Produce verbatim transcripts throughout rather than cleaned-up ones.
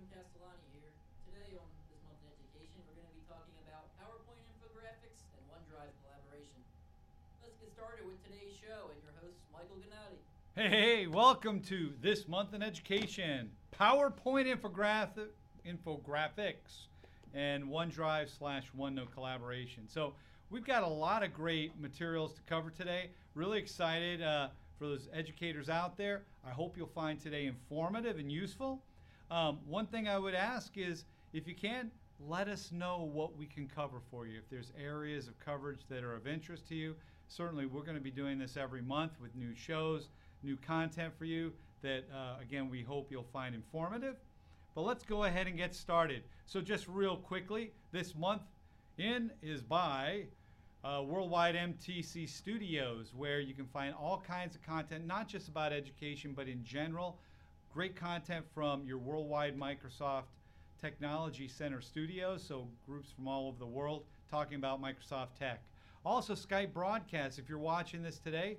Jim Castellani here. Today on This Month in Education, we're going to be talking about PowerPoint infographics and OneDrive collaboration. Let's get started with today's show and your host, Michael Gennady. Hey, hey, welcome to This Month in Education, PowerPoint infographic, infographics and OneDrive slash OneNote collaboration. So we've got a lot of great materials to cover today. Really excited uh, for those educators out there. I hope you'll find today informative and useful. Um, one thing I would ask is, if you can, let us know what we can cover for you. If there's areas of coverage that are of interest to you, certainly we're going to be doing this every month with new shows, new content for you that, uh, again, we hope you'll find informative. But let's go ahead and get started. So just real quickly, this month in is by uh, Worldwide M T C Studios, where you can find all kinds of content, not just about education, but in general. Great content from your Worldwide Microsoft Technology Center studios, so groups from all over the world talking about Microsoft Tech. Also, Skype broadcasts. If you're watching this today,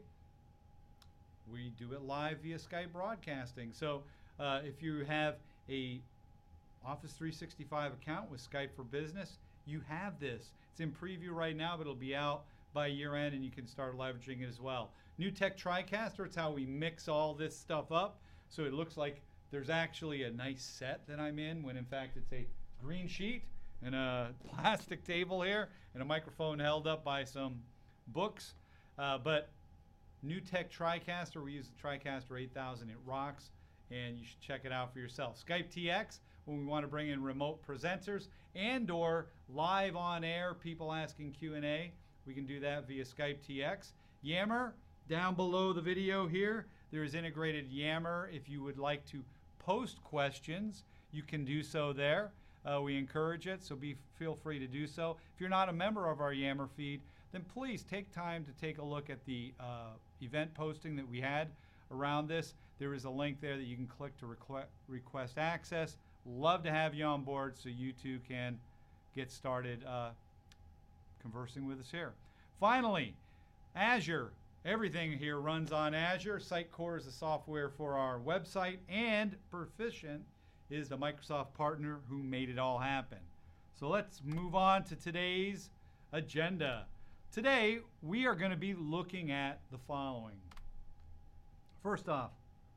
we do it live via Skype broadcasting. So uh, if you have a Office three sixty-five account with Skype for Business, you have this. It's in preview right now, but it'll be out by year end and you can start leveraging it as well. New Tech TriCaster, it's how we mix all this stuff up. So it looks like there's actually a nice set that I'm in, when in fact it's a green sheet and a plastic table here and a microphone held up by some books. Uh, but New Tech TriCaster, we use the TriCaster eight thousand, it rocks, and you should check it out for yourself. Skype T X, when we want to bring in remote presenters and or live on air, people asking Q and A, we can do that via Skype T X. Yammer, down below the video here, there is integrated Yammer. If you would like to post questions, you can do so there. Uh, we encourage it, so be feel free to do so. If you're not a member of our Yammer feed, then please take time to take a look at the uh, event posting that we had around this. There is a link there that you can click to requ request access. Love to have you on board so you too can get started uh, conversing with us here. Finally, Azure. Everything here runs on Azure. Sitecore is the software for our website, and Perficient is the Microsoft partner who made it all happen. So let's move on to today's agenda. Today, we are going to be looking at the following. First off,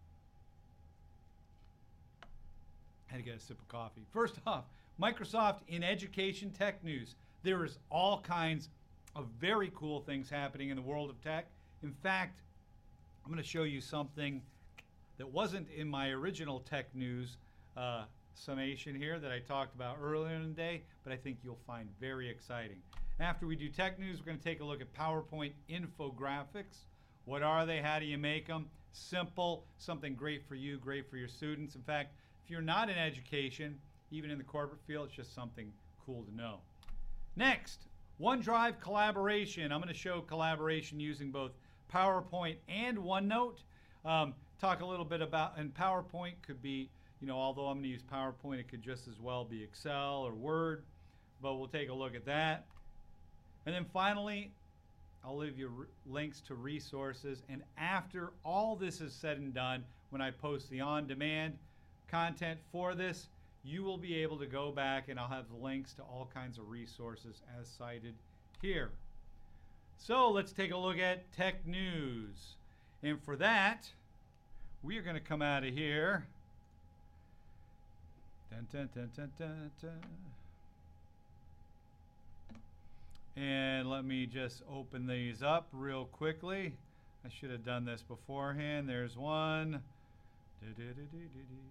I had to get a sip of coffee. First off, Microsoft in education tech news. There is all kinds of very cool things happening in the world of tech. In fact, I'm going to show you something that wasn't in my original tech news uh, summation here that I talked about earlier in the day, but I think you'll find very exciting. After we do tech news, we're going to take a look at PowerPoint infographics. What are they? How do you make them? Simple, something great for you, great for your students. In fact, if you're not in education, even in the corporate field, it's just something cool to know. Next, OneDrive collaboration. I'm going to show collaboration using both PowerPoint and OneNote. Um, talk a little bit about, and PowerPoint could be, you know, although I'm going to use PowerPoint, it could just as well be Excel or Word, but we'll take a look at that. And then finally, I'll leave you links to resources. And after all this is said and done, when I post the on-demand content for this, you will be able to go back and I'll have links to all kinds of resources as cited here. So let's take a look at tech news. And for that, we are going to come out of here. Dun, dun, dun, dun, dun, dun. And let me just open these up real quickly. I should have done this beforehand. There's one. Da, da, da, da, da, da.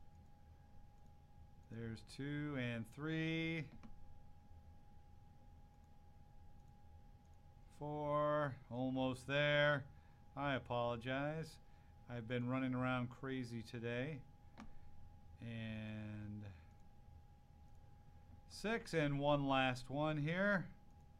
There's two and three. Four. Almost there. I apologize. I've been running around crazy today. And six, and one last one here.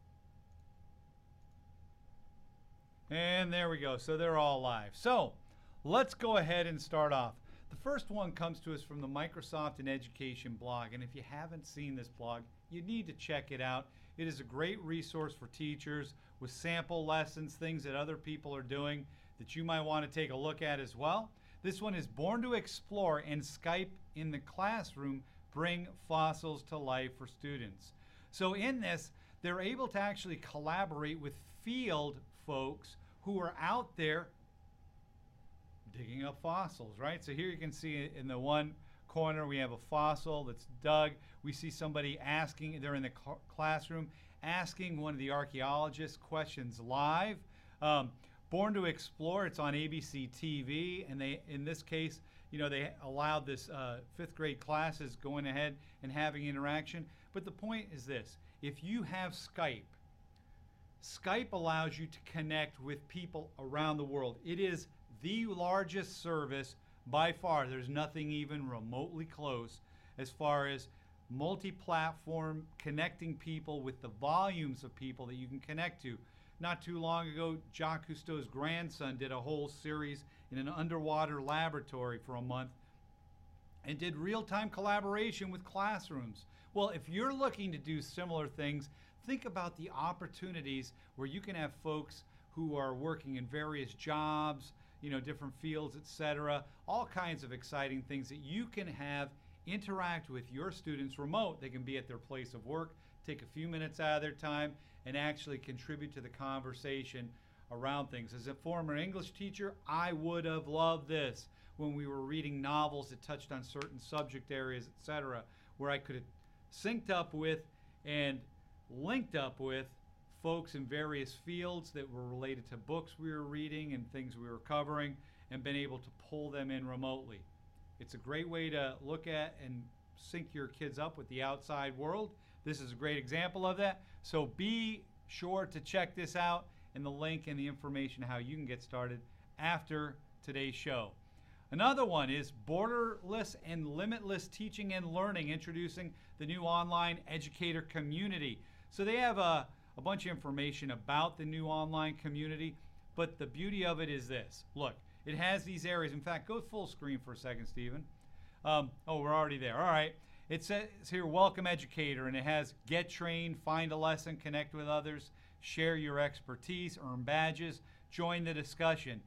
And there we go. So they're all live. So let's go ahead and start off. The first one comes to us from the Microsoft in Education blog. And if you haven't seen this blog, you need to check it out. It is a great resource for teachers with sample lessons, things that other people are doing that you might want to take a look at as well. This one is Born to Explore and Skype in the classroom bring fossils to life for students. So in this, they're able to actually collaborate with field folks who are out there digging up fossils, right? So here you can see in the one corner we have a fossil that's dug. We see somebody asking, they're in the cl- classroom, asking one of the archaeologists questions live. Um, Born to Explore, it's on A B C T V, and they, in this case, you know, they allowed this uh, fifth grade classes going ahead and having interaction. But the point is this: if you have Skype, Skype allows you to connect with people around the world. It is the largest service by far. There's nothing even remotely close as far as multi-platform connecting people with the volumes of people that you can connect to. Not too long ago, Jacques Cousteau's grandson did a whole series in an underwater laboratory for a month and did real-time collaboration with classrooms. Well, if you're looking to do similar things, think about the opportunities where you can have folks who are working in various jobs, you know, different fields, et cetera, all kinds of exciting things that you can have interact with your students remote. They can be at their place of work, take a few minutes out of their time, and actually contribute to the conversation around things. As a former English teacher, I would have loved this when we were reading novels that touched on certain subject areas, et cetera, where I could have synced up with and linked up with folks in various fields that were related to books we were reading and things we were covering, and been able to pull them in remotely. It's a great way to look at and sync your kids up with the outside world. This is a great example of that. So be sure to check this out and the link and the information how you can get started after today's show. Another one is Borderless and Limitless Teaching and Learning, introducing the new online educator community. So they have a, a bunch of information about the new online community, but the beauty of it is this. Look, it has these areas. In fact, go full screen for a second, Stephen. Um, oh, we're already there. All right. It says here, Welcome Educator, and it has Get Trained, Find a Lesson, Connect with Others, Share Your Expertise, Earn Badges, Join the Discussion.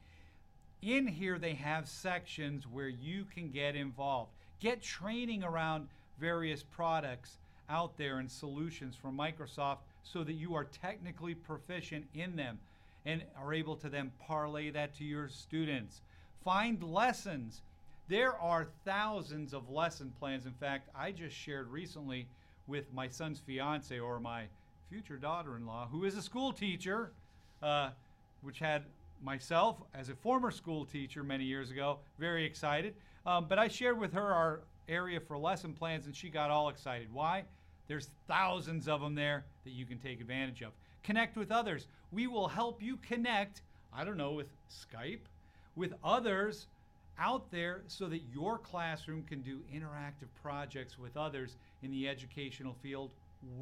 In here, they have sections where you can get involved. Get training around various products out there and solutions from Microsoft so that you are technically proficient in them and are able to then parlay that to your students. Find lessons. There are thousands of lesson plans. In fact, I just shared recently with my son's fiance, or my future daughter-in-law, who is a school teacher, uh, which had myself as a former school teacher many years ago, very excited. Um, but I shared with her our area for lesson plans, and she got all excited. Why? There's thousands of them there that you can take advantage of. Connect with others. We will help you connect, I don't know, with Skype, with others out there so that your classroom can do interactive projects with others in the educational field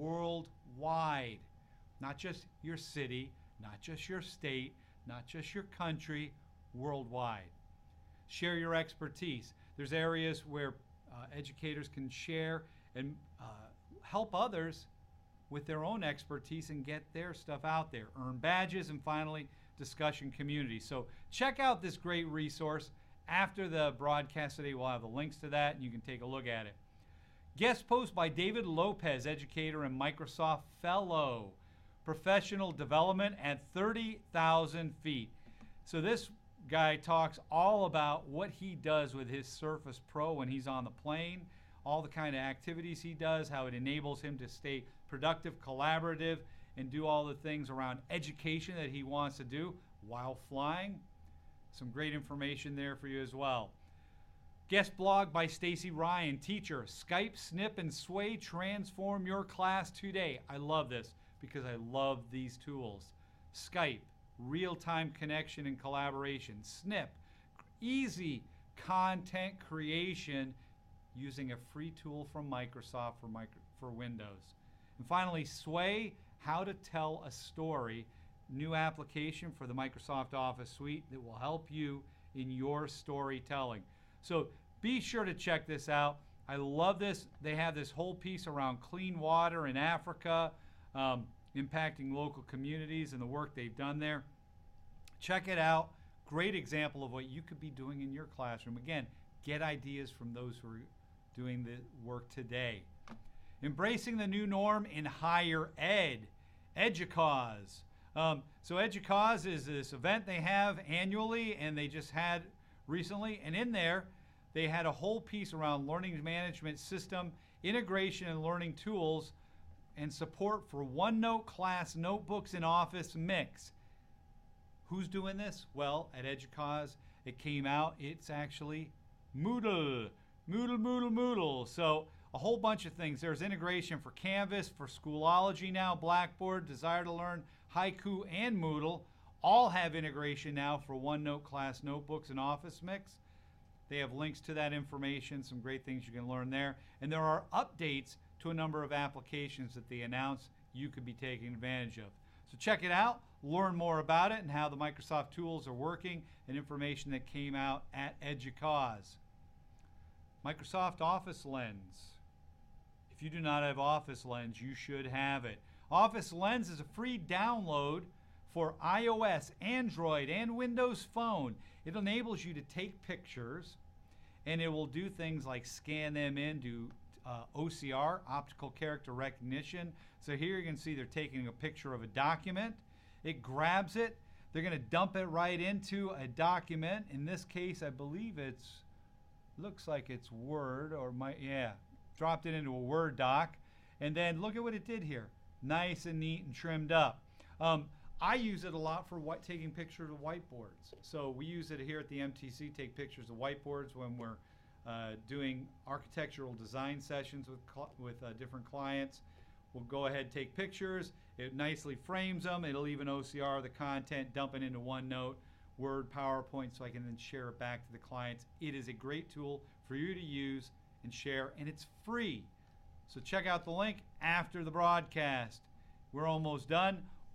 worldwide. Not just your city, not just your state, not just your country, worldwide. Share your expertise. There's areas where uh, educators can share and uh, help others with their own expertise and get their stuff out there. Earn badges, and finally, discussion community. So check out this great resource. After the broadcast today, we'll have the links to that, and you can take a look at it. Guest post by David Lopez, educator and Microsoft Fellow. Professional development at thirty thousand feet. So this guy talks all about what he does with his Surface Pro when he's on the plane, all the kind of activities he does, how it enables him to stay productive, collaborative, and do all the things around education that he wants to do while flying. Some great information there for you as well. Guest blog by Stacy Ryan, teacher. Skype, Snip, and Sway transform your class today. I love this because I love these tools. Skype, real-time connection and collaboration. Snip, easy content creation using a free tool from Microsoft for, micro, for Windows. And finally, Sway, how to tell a story. New application for the Microsoft Office suite that will help you in your storytelling. So be sure to check this out. I love this. They have this whole piece around clean water in Africa, um, impacting local communities and the work they've done there. Check it out. Great example of what you could be doing in your classroom. Again, get ideas from those who are doing the work today. Embracing the new norm in higher ed, EDUCAUSE. Um, so EDUCAUSE is this event they have annually, and they just had recently, and in there they had a whole piece around learning management system, integration and learning tools, and support for OneNote class notebooks and Office Mix. Who's doing this? Well, at EDUCAUSE, it came out, it's actually Moodle. Moodle, Moodle, Moodle. So a whole bunch of things. There's integration for Canvas, for Schoolology now, Blackboard, Desire to Learn, Haiku, and Moodle. All have integration now for OneNote class notebooks and Office Mix. They have links to that information, some great things you can learn there. And there are updates to a number of applications that they announce you could be taking advantage of. So check it out, learn more about it and how the Microsoft tools are working, and information that came out at EDUCAUSE. Microsoft Office Lens. If you do not have Office Lens, you should have it. Office Lens is a free download for iOS, Android, and Windows Phone. It enables you to take pictures, and it will do things like scan them in, do uh, O C R, optical character recognition. So here you can see they're taking a picture of a document. It grabs it. They're going to dump it right into a document. In this case, I believe it's, looks like it's Word, or my, yeah, dropped it into a Word doc. And then look at what it did here. Nice and neat and trimmed up. Um, I use it a lot for white, taking pictures of whiteboards. So we use it here at the M T C, take pictures of whiteboards when we're uh, doing architectural design sessions with, with uh, different clients. We'll go ahead, take pictures. It nicely frames them. It'll even O C R the content, dump it into OneNote, Word, PowerPoint, so I can then share it back to the clients. It is a great tool for you to use and share, and it's free. So check out the link after the broadcast. We're almost done.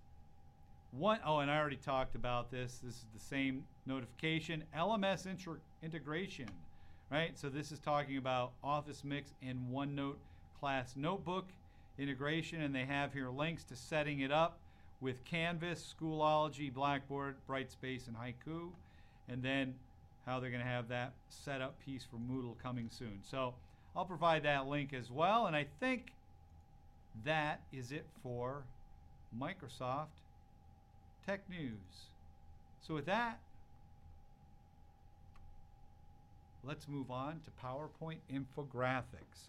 One, oh, and I already talked about this. This is the same notification. L M S inter integration, right? So this is talking about Office Mix and OneNote class notebook integration, and they have here links to setting it up with Canvas, Schoolology, Blackboard, Brightspace, and Haiku, and then how they're going to have that setup piece for Moodle coming soon. So I'll provide that link as well, and I think that is it for Microsoft Tech News. So with that, let's move on to PowerPoint infographics.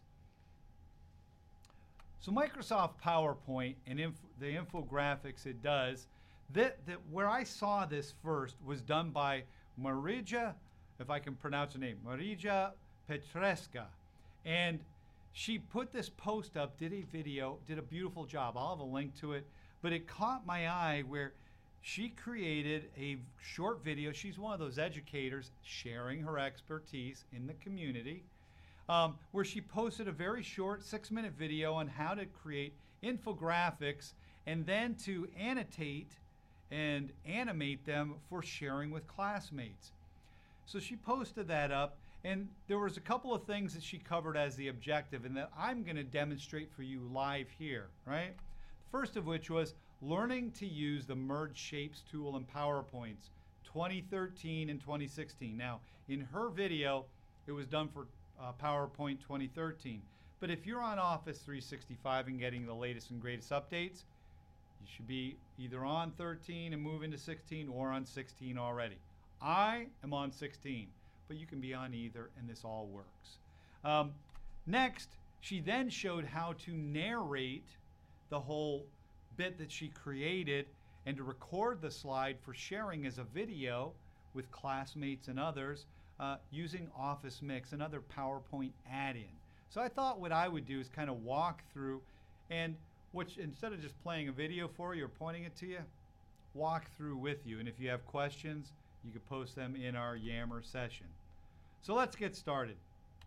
So Microsoft PowerPoint and inf the infographics it does, that, that where I saw this first was done by Marija, if I can pronounce her name, Marija Petreska. And she put this post up, did a video, did a beautiful job. I'll have a link to it. But it caught my eye where she created a short video. She's one of those educators sharing her expertise in the community, um, where she posted a very short six-minute video on how to create infographics and then to annotate and animate them for sharing with classmates. So she posted that up, and there was a couple of things that she covered as the objective and that I'm going to demonstrate for you live here, right? First of which was learning to use the Merge Shapes tool in PowerPoints twenty thirteen and twenty sixteen. Now, in her video, it was done for uh, PowerPoint twenty thirteen. But if you're on Office three sixty-five and getting the latest and greatest updates, you should be either on thirteen and move into sixteen or on sixteen already. I am on sixteen, but you can be on either, and this all works. Um, next, she then showed how to narrate the whole bit that she created and to record the slide for sharing as a video with classmates and others uh, using Office Mix, another PowerPoint add-in. So I thought what I would do is kind of walk through, and which instead of just playing a video for you or pointing it to you, walk through with you. And if you have questions, you can post them in our Yammer session. So let's get started.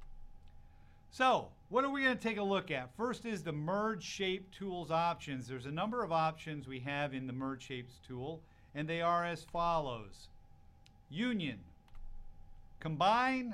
So what are we going to take a look at? First is the Merge Shape Tools options. There's a number of options we have in the Merge Shapes tool, and they are as follows. Union, combine,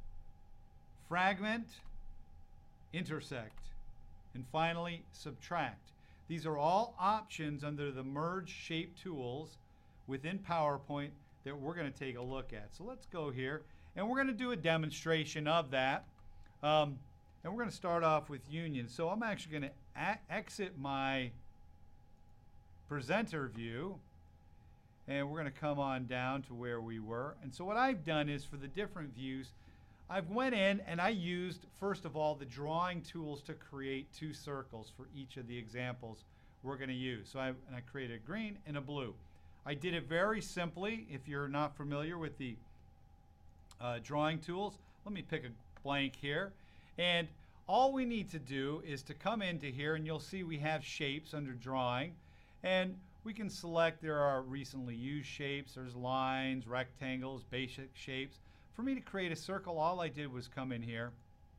fragment, intersect, and finally subtract. These are all options under the Merge Shape Tools within PowerPoint that we're going to take a look at. So let's go here, and we're going to do a demonstration of that. Um, And we're going to start off with Union. So I'm actually going to exit my presenter view, and we're going to come on down to where we were. And so what I've done is for the different views, I've went in and I used, first of all, the drawing tools to create two circles for each of the examples we're going to use. So I, and I created a green and a blue. I did it very simply. If you're not familiar with the uh, drawing tools, let me pick a blank here. And all we need to do is to come into here, and you'll see we have shapes under drawing. And we can select, there are recently used shapes, there's lines, rectangles, basic shapes. For me to create a circle, all I did was come in here,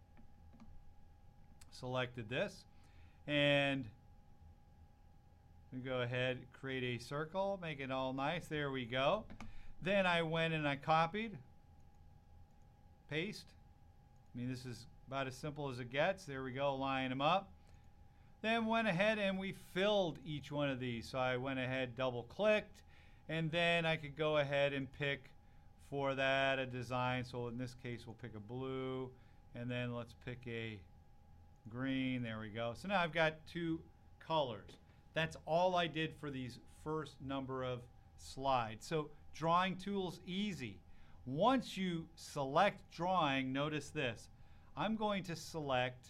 selected this, and we go ahead, create a circle, make it all nice. There we go. Then I went and I copied, paste. I mean, this is about as simple as it gets. There we go, line them up. Then went ahead and we filled each one of these. So I went ahead, double clicked, and then I could go ahead and pick for that a design. So in this case, we'll pick a blue, and then let's pick a green. There we go. So now I've got two colors. That's all I did for these first number of slides. So drawing tools, easy. Once you select drawing, notice this. I'm going to select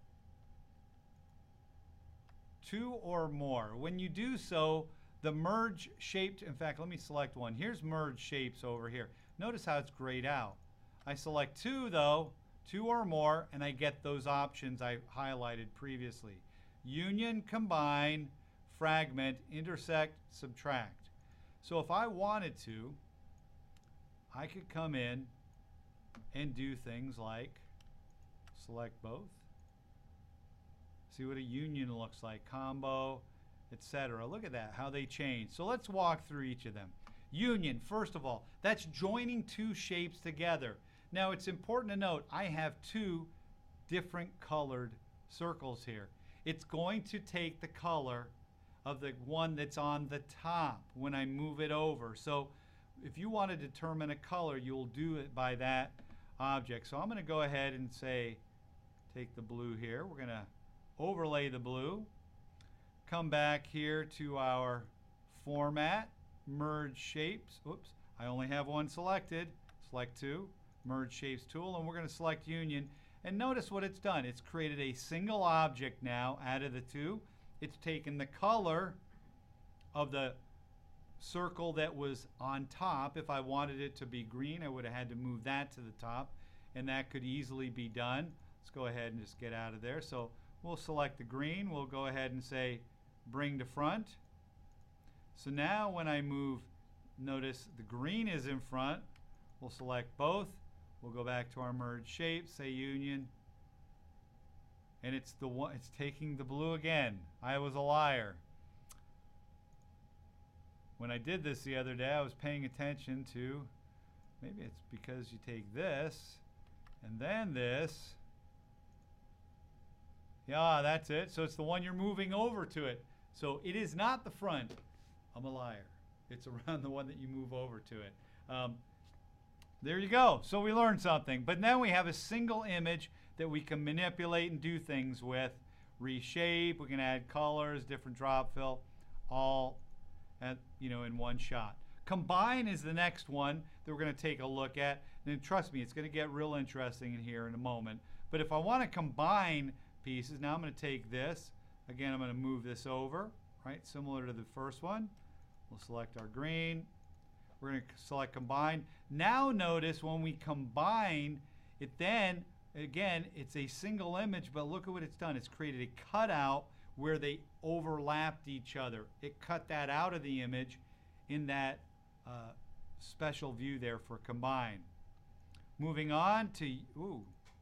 two or more. When you do so, the merge shaped, in fact, let me select one. Here's merge shapes over here. Notice how it's grayed out. I select two though, two or more, and I get those options I highlighted previously. Union, combine, fragment, intersect, subtract. So if I wanted to, I could come in and do things like select both. See what a union looks like, combo, et cetera. Look at that, how they change. So let's walk through each of them. Union, first of all, that's joining two shapes together. Now it's important to note, I have two different colored circles here. It's going to take the color of the one that's on the top when I move it over. So if you want to determine a color, you'll do it by that object. So I'm going to go ahead and say, take the blue here. We're going to overlay the blue. Come back here to our format, merge shapes. Oops, I only have one selected. Select two, merge shapes tool, and we're going to select union. And notice what it's done. It's created a single object now out of the two. It's taken the color of the circle that was on top. If I wanted it to be green, I would have had to move that to the top, and that could easily be done. Let's go ahead and just get out of there. So we'll select the green. We'll go ahead and say bring to front. So now when I move, notice the green is in front. We'll select both. We'll go back to our merge shape, say union, and it's the one, it's taking the blue again. I was a liar. When I did this the other day, I was paying attention to, maybe it's because you take this and then this. Yeah, that's it. So it's the one you're moving over to it. So it is not the front. I'm a liar. It's around the one that you move over to it. Um, there you go. So we learned something. But now we have a single image that we can manipulate and do things with. Reshape, we can add colors, different drop fill, all at, you know, in one shot. Combine is the next one that we're going to take a look at. And trust me, it's going to get real interesting in here in a moment. But if I want to combine pieces, now I'm going to take this. Again, I'm going to move this over, right? Similar to the first one. We'll select our green. We're going to select combine. Now notice when we combine it, then again, it's a single image, but look at what it's done. It's created a cutout where they overlapped each other. It cut that out of the image in that uh, special view there for combine. Moving on to, ooh,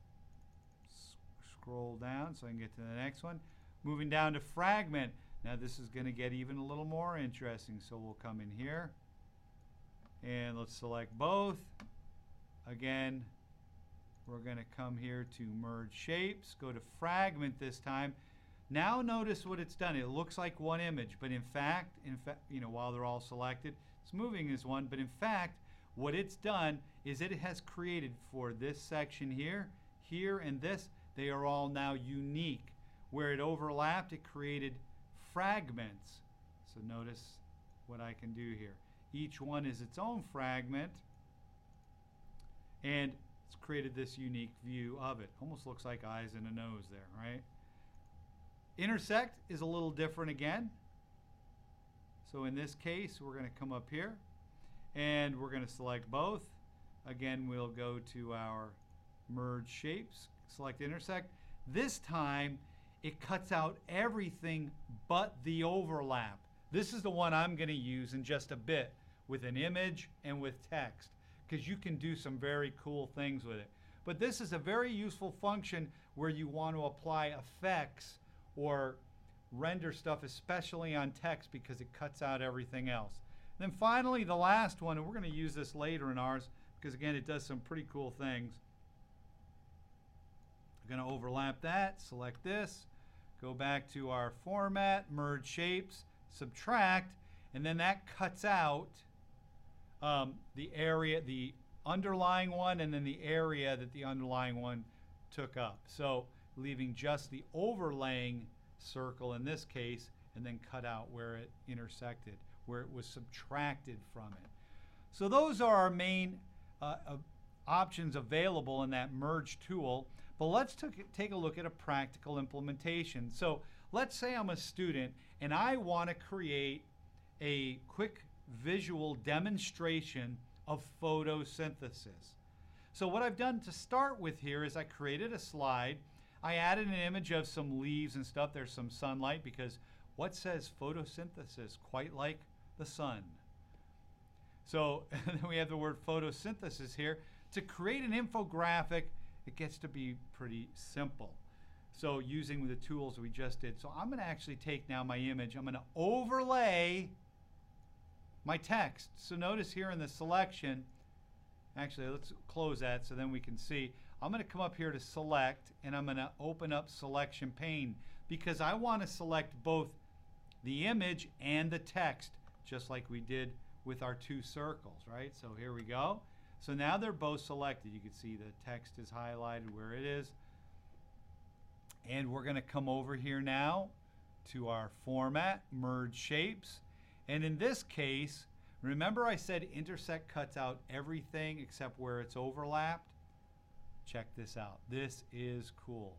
scroll down so I can get to the next one. Moving down to fragment. Now this is going to get even a little more interesting. So we'll come in here and let's select both. Again, we're going to come here to merge shapes, go to fragment this time. Now notice what it's done. It looks like one image, but in fact, in fact, you know, while they're all selected, it's moving as one, but in fact, what it's done is it has created for this section here, here, and this, they are all now unique. Where it overlapped, it created fragments. So notice what I can do here. Each one is its own fragment, and it's created this unique view of it. Almost looks like eyes and a nose there, right? Intersect is a little different again. So in this case, we're going to come up here, and we're going to select both. Again, we'll go to our merge shapes, select intersect. This time, it cuts out everything but the overlap. This is the one I'm going to use in just a bit with an image and with text, because you can do some very cool things with it. But this is a very useful function where you want to apply effects or render stuff, especially on text, because it cuts out everything else. And then finally, the last one, and we're going to use this later in ours, because again, it does some pretty cool things. We're going to overlap that, select this, go back to our format, merge shapes, subtract, and then that cuts out um, the area, the underlying one, and then the area that the underlying one took up. So leaving just the overlaying circle in this case, and then cut out where it intersected, where it was subtracted from it. So those are our main uh, uh, options available in that merge tool. But let's take a look at a practical implementation. So let's say I'm a student and I want to create a quick visual demonstration of photosynthesis. So what I've done to start with here is I created a slide. I added an image of some leaves and stuff. There's some sunlight, because what says photosynthesis? Quite like the sun. So then we have the word photosynthesis here. To create an infographic, it gets to be pretty simple. So using the tools we just did. So I'm going to actually take now my image. I'm going to overlay my text. So notice here in the selection, actually let's close that so then we can see. I'm going to come up here to select, and I'm going to open up selection pane, because I want to select both the image and the text, just like we did with our two circles, right? So here we go. So now they're both selected. You can see the text is highlighted where it is. And we're going to come over here now to our format, merge shapes. And in this case, remember I said intersect cuts out everything except where it's overlapped? Check this out. This is cool.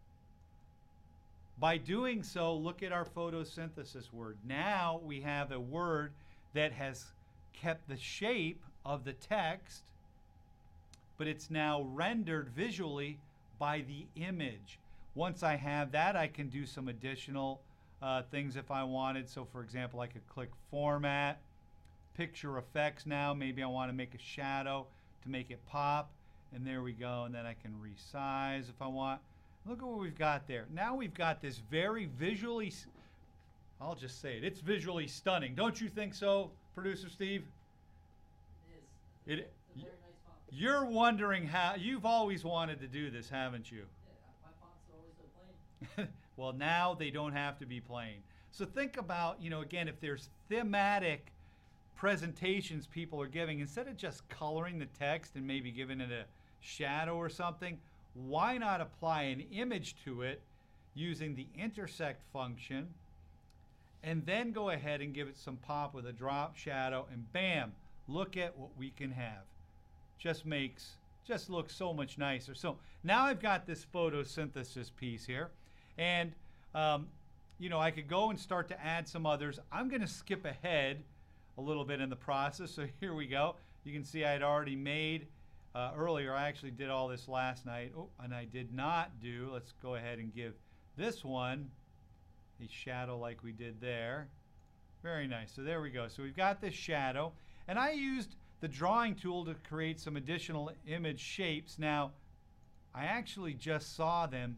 By doing so, look at our photosynthesis word. Now we have a word that has kept the shape of the text, but it's now rendered visually by the image. Once I have that, I can do some additional uh, things if I wanted. So for example, I could click format, picture effects now. Maybe I want to make a shadow to make it pop. And there we go. And then I can resize if I want. Look at what we've got there. Now we've got this very visually, I'll just say it, it's visually stunning. Don't you think so, Producer Steve? It is. It, It's a very nice font. you're wondering how, you've always wanted to do this, haven't you? Yeah, my fonts are always so plain. Well, now they don't have to be plain. So think about, you know, again, if there's thematic presentations people are giving, instead of just coloring the text and maybe giving it a shadow or something, why not apply an image to it using the intersect function, and then go ahead and give it some pop with a drop shadow, and bam, look at what we can have. Just makes, just looks so much nicer. So now I've got this photosynthesis piece here, and um, you know, I could go and start to add some others. I'm going to skip ahead a little bit in the process. So here we go. You can see I had already made uh, earlier. I actually did all this last night. Oh, and I did not do. Let's go ahead and give this one a shadow like we did there. Very nice. So there we go. So we've got this shadow, and I used the drawing tool to create some additional image shapes. Now, I actually just saw them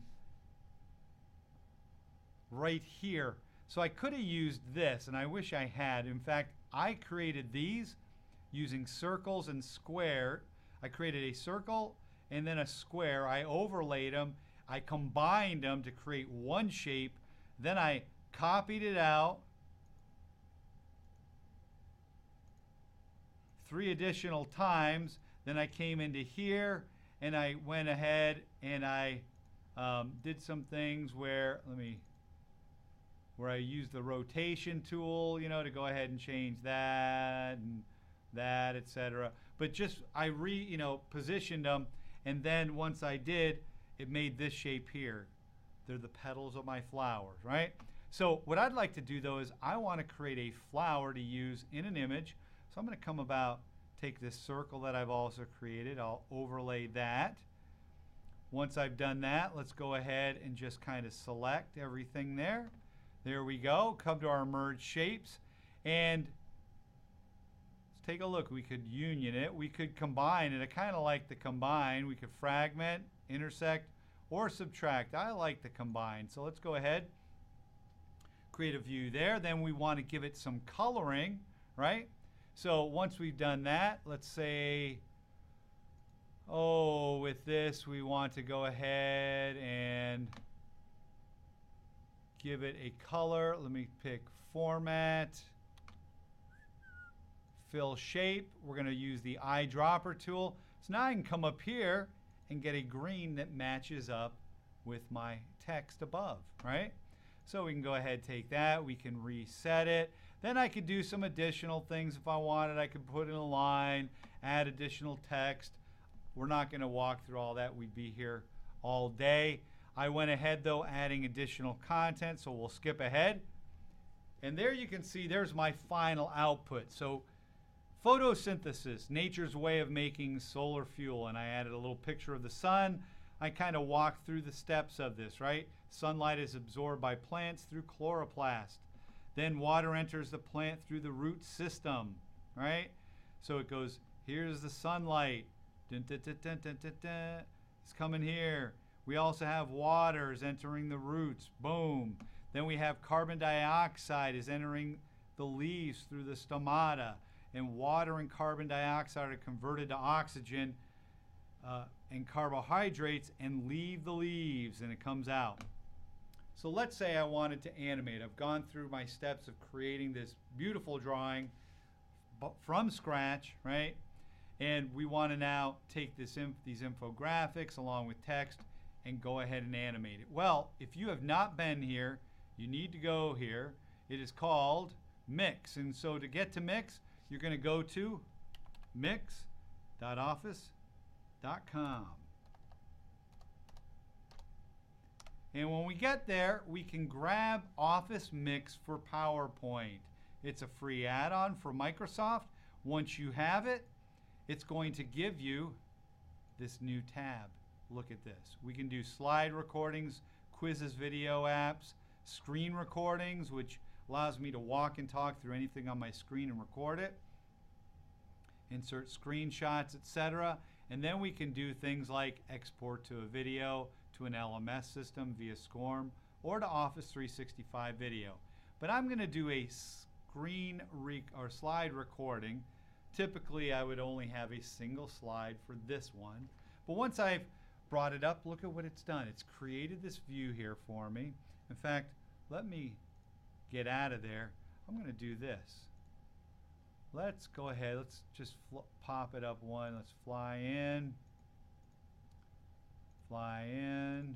right here. So I could have used this, and I wish I had. In fact, I created these using circles and square. I created a circle and then a square. I overlaid them. I combined them to create one shape. Then I copied it out. Three additional times. Then I came into here and I went ahead and I Um, did some things where, let me, where I used the rotation tool, you know, to go ahead and change that and that, et cetera. But just, I re, you know, positioned them, and then once I did, it made this shape here. They're the petals of my flowers, right? So what I'd like to do though is I want to create a flower to use in an image. So I'm going to come about, take this circle that I've also created, I'll overlay that. Once I've done that, let's go ahead and just kind of select everything there. There we go, come to our merge shapes, and let's take a look. We could union it, we could combine it. I kind of like the combine. We could fragment, intersect, or subtract. I like the combine. So let's go ahead, create a view there. Then we want to give it some coloring, right? So once we've done that, let's say, oh, with this we want to go ahead and give it a color. Let me pick format, fill shape. We're going to use the eyedropper tool. So now I can come up here and get a green that matches up with my text above, right? So we can go ahead, take that, we can reset it. Then I could do some additional things if I wanted. I could put in a line, add additional text. We're not going to walk through all that. We'd be here all day. I went ahead though, adding additional content, so we'll skip ahead. And there you can see there's my final output. So photosynthesis, nature's way of making solar fuel, and I added a little picture of the sun. I kind of walked through the steps of this, right? Sunlight is absorbed by plants through chloroplast. Then water enters the plant through the root system, right? So it goes, here's the sunlight. Dun, dun, dun, dun, dun, dun, dun. It's coming here. We also have waters entering the roots, boom. Then we have carbon dioxide is entering the leaves through the stomata, and water and carbon dioxide are converted to oxygen uh, and carbohydrates and leave the leaves, and it comes out. So let's say I wanted to animate. I've gone through my steps of creating this beautiful drawing from scratch, right? And we want to now take this inf these infographics along with text and go ahead and animate it. Well, if you have not been here, you need to go here. It is called Mix. And so to get to Mix, you're going to go to mix dot office dot com. And when we get there, we can grab Office Mix for PowerPoint. It's a free add-on for Microsoft. Once you have it, it's going to give you this new tab. Look at this. We can do slide recordings, quizzes, video apps, screen recordings, which allows me to walk and talk through anything on my screen and record it. Insert screenshots, et cetera. And then we can do things like export to a video, to an L M S system via SCORM, or to Office three sixty-five video. But I'm going to do a screen rec or slide recording. Typically, I would only have a single slide for this one. But once I've brought it up, look at what it's done. It's created this view here for me. In fact, let me get out of there. I'm going to do this. Let's go ahead. Let's just pop it up one. Let's fly in. Fly in.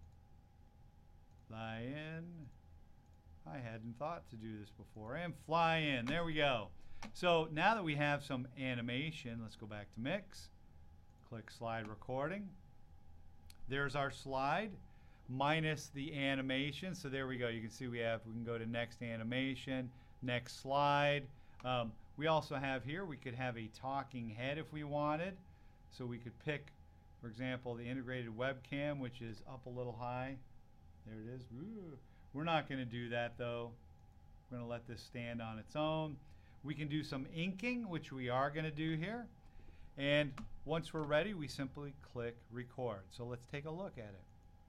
Fly in. I hadn't thought to do this before. And fly in. There we go. So now that we have some animation, let's go back to Mix. Click Slide Recording. There's our slide minus the animation. So there we go. You can see we have, we can go to next animation, next slide. Um, we also have here, we could have a talking head if we wanted. So we could pick, for example, the integrated webcam, which is up a little high. There it is. Ooh. We're not going to do that though. We're going to let this stand on its own. We can do some inking, which we are going to do here. And once we're ready, we simply click record. So let's take a look at it.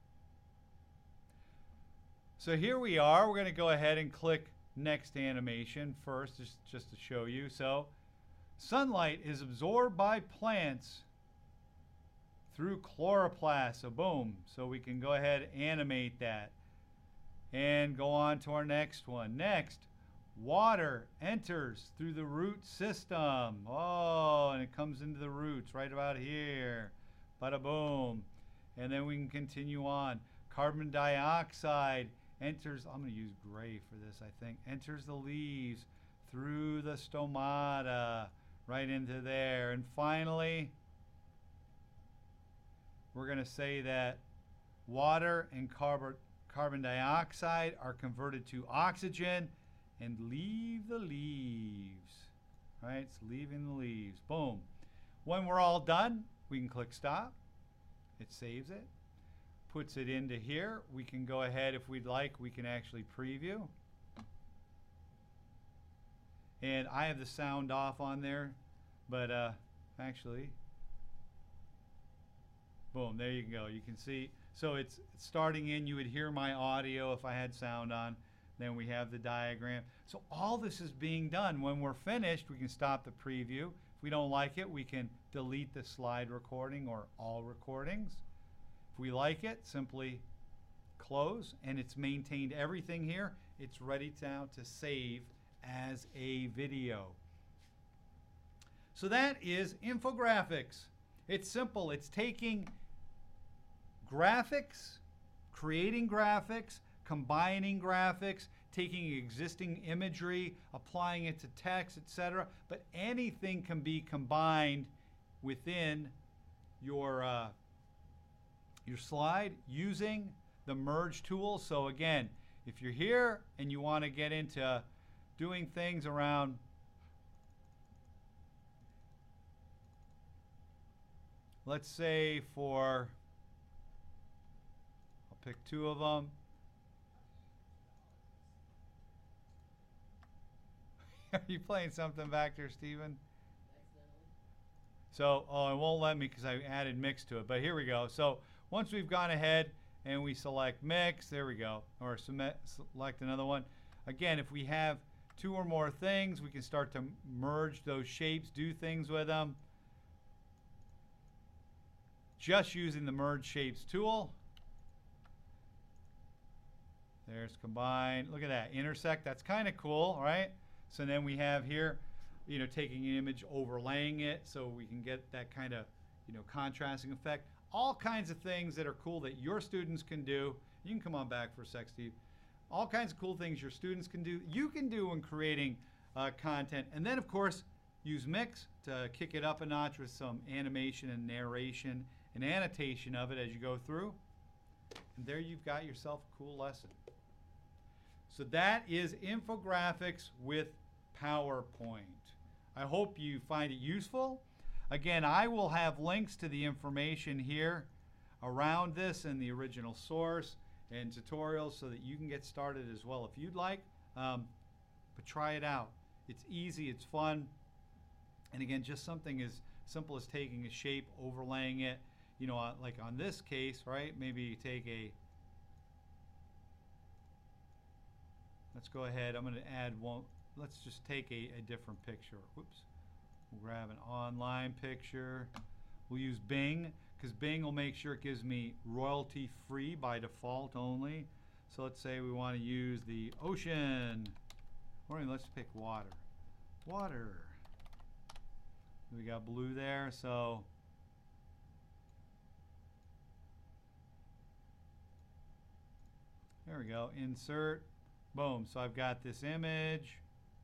So here we are. We're going to go ahead and click next animation first, just, just to show you. So sunlight is absorbed by plants through chloroplast. So boom. So we can go ahead and animate that. And go on to our next one. Next, water enters through the root system. Oh, and it comes into the roots right about here. Bada boom. And then we can continue on. Carbon dioxide enters, I'm going to use gray for this, I think, enters the leaves through the stomata, right into there. And finally, we're going to say that water and carbon carbon dioxide are converted to oxygen and leave the leaves. Right? It's leaving the leaves. Boom. When we're all done, we can click stop. It saves it. Puts it into here. We can go ahead if we'd like. We can actually preview. And I have the sound off on there, but uh, actually, boom, there you go. You can see. So it's starting in. You would hear my audio if I had sound on. Then we have the diagram. So all this is being done. When we're finished, we can stop the preview. If we don't like it, we can delete the slide recording or all recordings. If we like it, simply close, and it's maintained everything here. It's ready now to save as a video. So that is infographics. It's simple. It's taking graphics, creating graphics, combining graphics, taking existing imagery, applying it to text, et cetera. But anything can be combined within your uh, your slide using the merge tool. So again, if you're here and you want to get into doing things around let's say for, I'll pick two of them. Are you playing something back there, Steven? So, oh, it won't let me because I added mix to it. But here we go. So once we've gone ahead and we select mix, there we go, or select another one. Again, if we have two or more things, we can start to merge those shapes, do things with them. Just using the merge shapes tool. There's combine. Look at that, intersect. That's kind of cool, right? So then we have here, you know, taking an image, overlaying it, so we can get that kind of, you know, contrasting effect. All kinds of things that are cool that your students can do. You can come on back for a sec, Steve. All kinds of cool things your students can do, you can do when creating uh, content. And then, of course, use Mix to kick it up a notch with some animation and narration and annotation of it as you go through. And there you've got yourself a cool lesson. So that is infographics with PowerPoint. I hope you find it useful. Again, I will have links to the information here around this and the original source and tutorials so that you can get started as well if you'd like. Um, but try it out. It's easy, it's fun. And again, just something as simple as taking a shape, overlaying it. You know, uh, like on this case, right? Maybe you take a, let's go ahead, I'm going to add one, let's just take a, a different picture. Whoops. We'll grab an online picture. We'll use Bing, because Bing will make sure it gives me royalty free by default only. So let's say we want to use the ocean, or let's pick water. Water. We got blue there, so there we go, insert, boom. So I've got this image.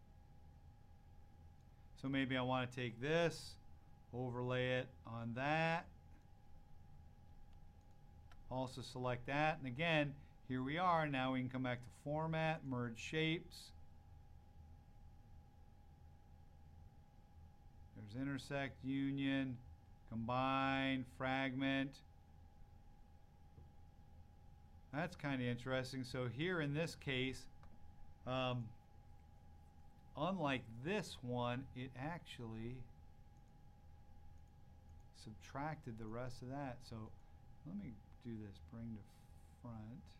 So maybe I want to take this, overlay it on that. Also select that, and again, here we are. Now we can come back to format, merge shapes. There's intersect, union, combine, fragment. That's kind of interesting. So here in this case, um, unlike this one, it actually subtracted the rest of that. So let me do this, bring to front.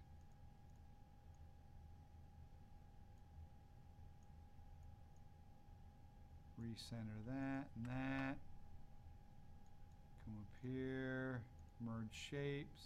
Recenter that and that. Come up here, merge shapes.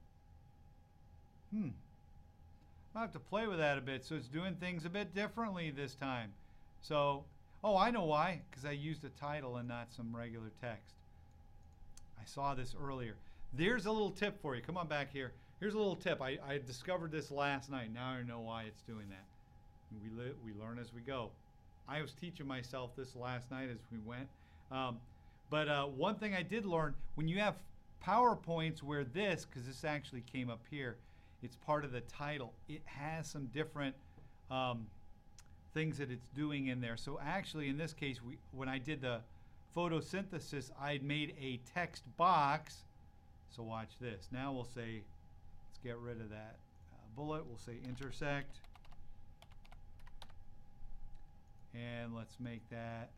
Hmm. I'll have to play with that a bit, so it's doing things a bit differently this time. So, oh, I know why, because I used a title and not some regular text. I saw this earlier. there's a little tip for you. Come on back here. Here's a little tip. I, I discovered this last night. Now I know why it's doing that. We, li we learn as we go. I was teaching myself this last night as we went. Um, but uh, one thing I did learn, when you have PowerPoints where this, because this actually came up here, it's part of the title. It has some different um, things that it's doing in there. So actually, in this case, we, when I did the photosynthesis, I had made a text box. So watch this. Now we'll say, let's get rid of that uh, bullet. We'll say intersect. And let's make that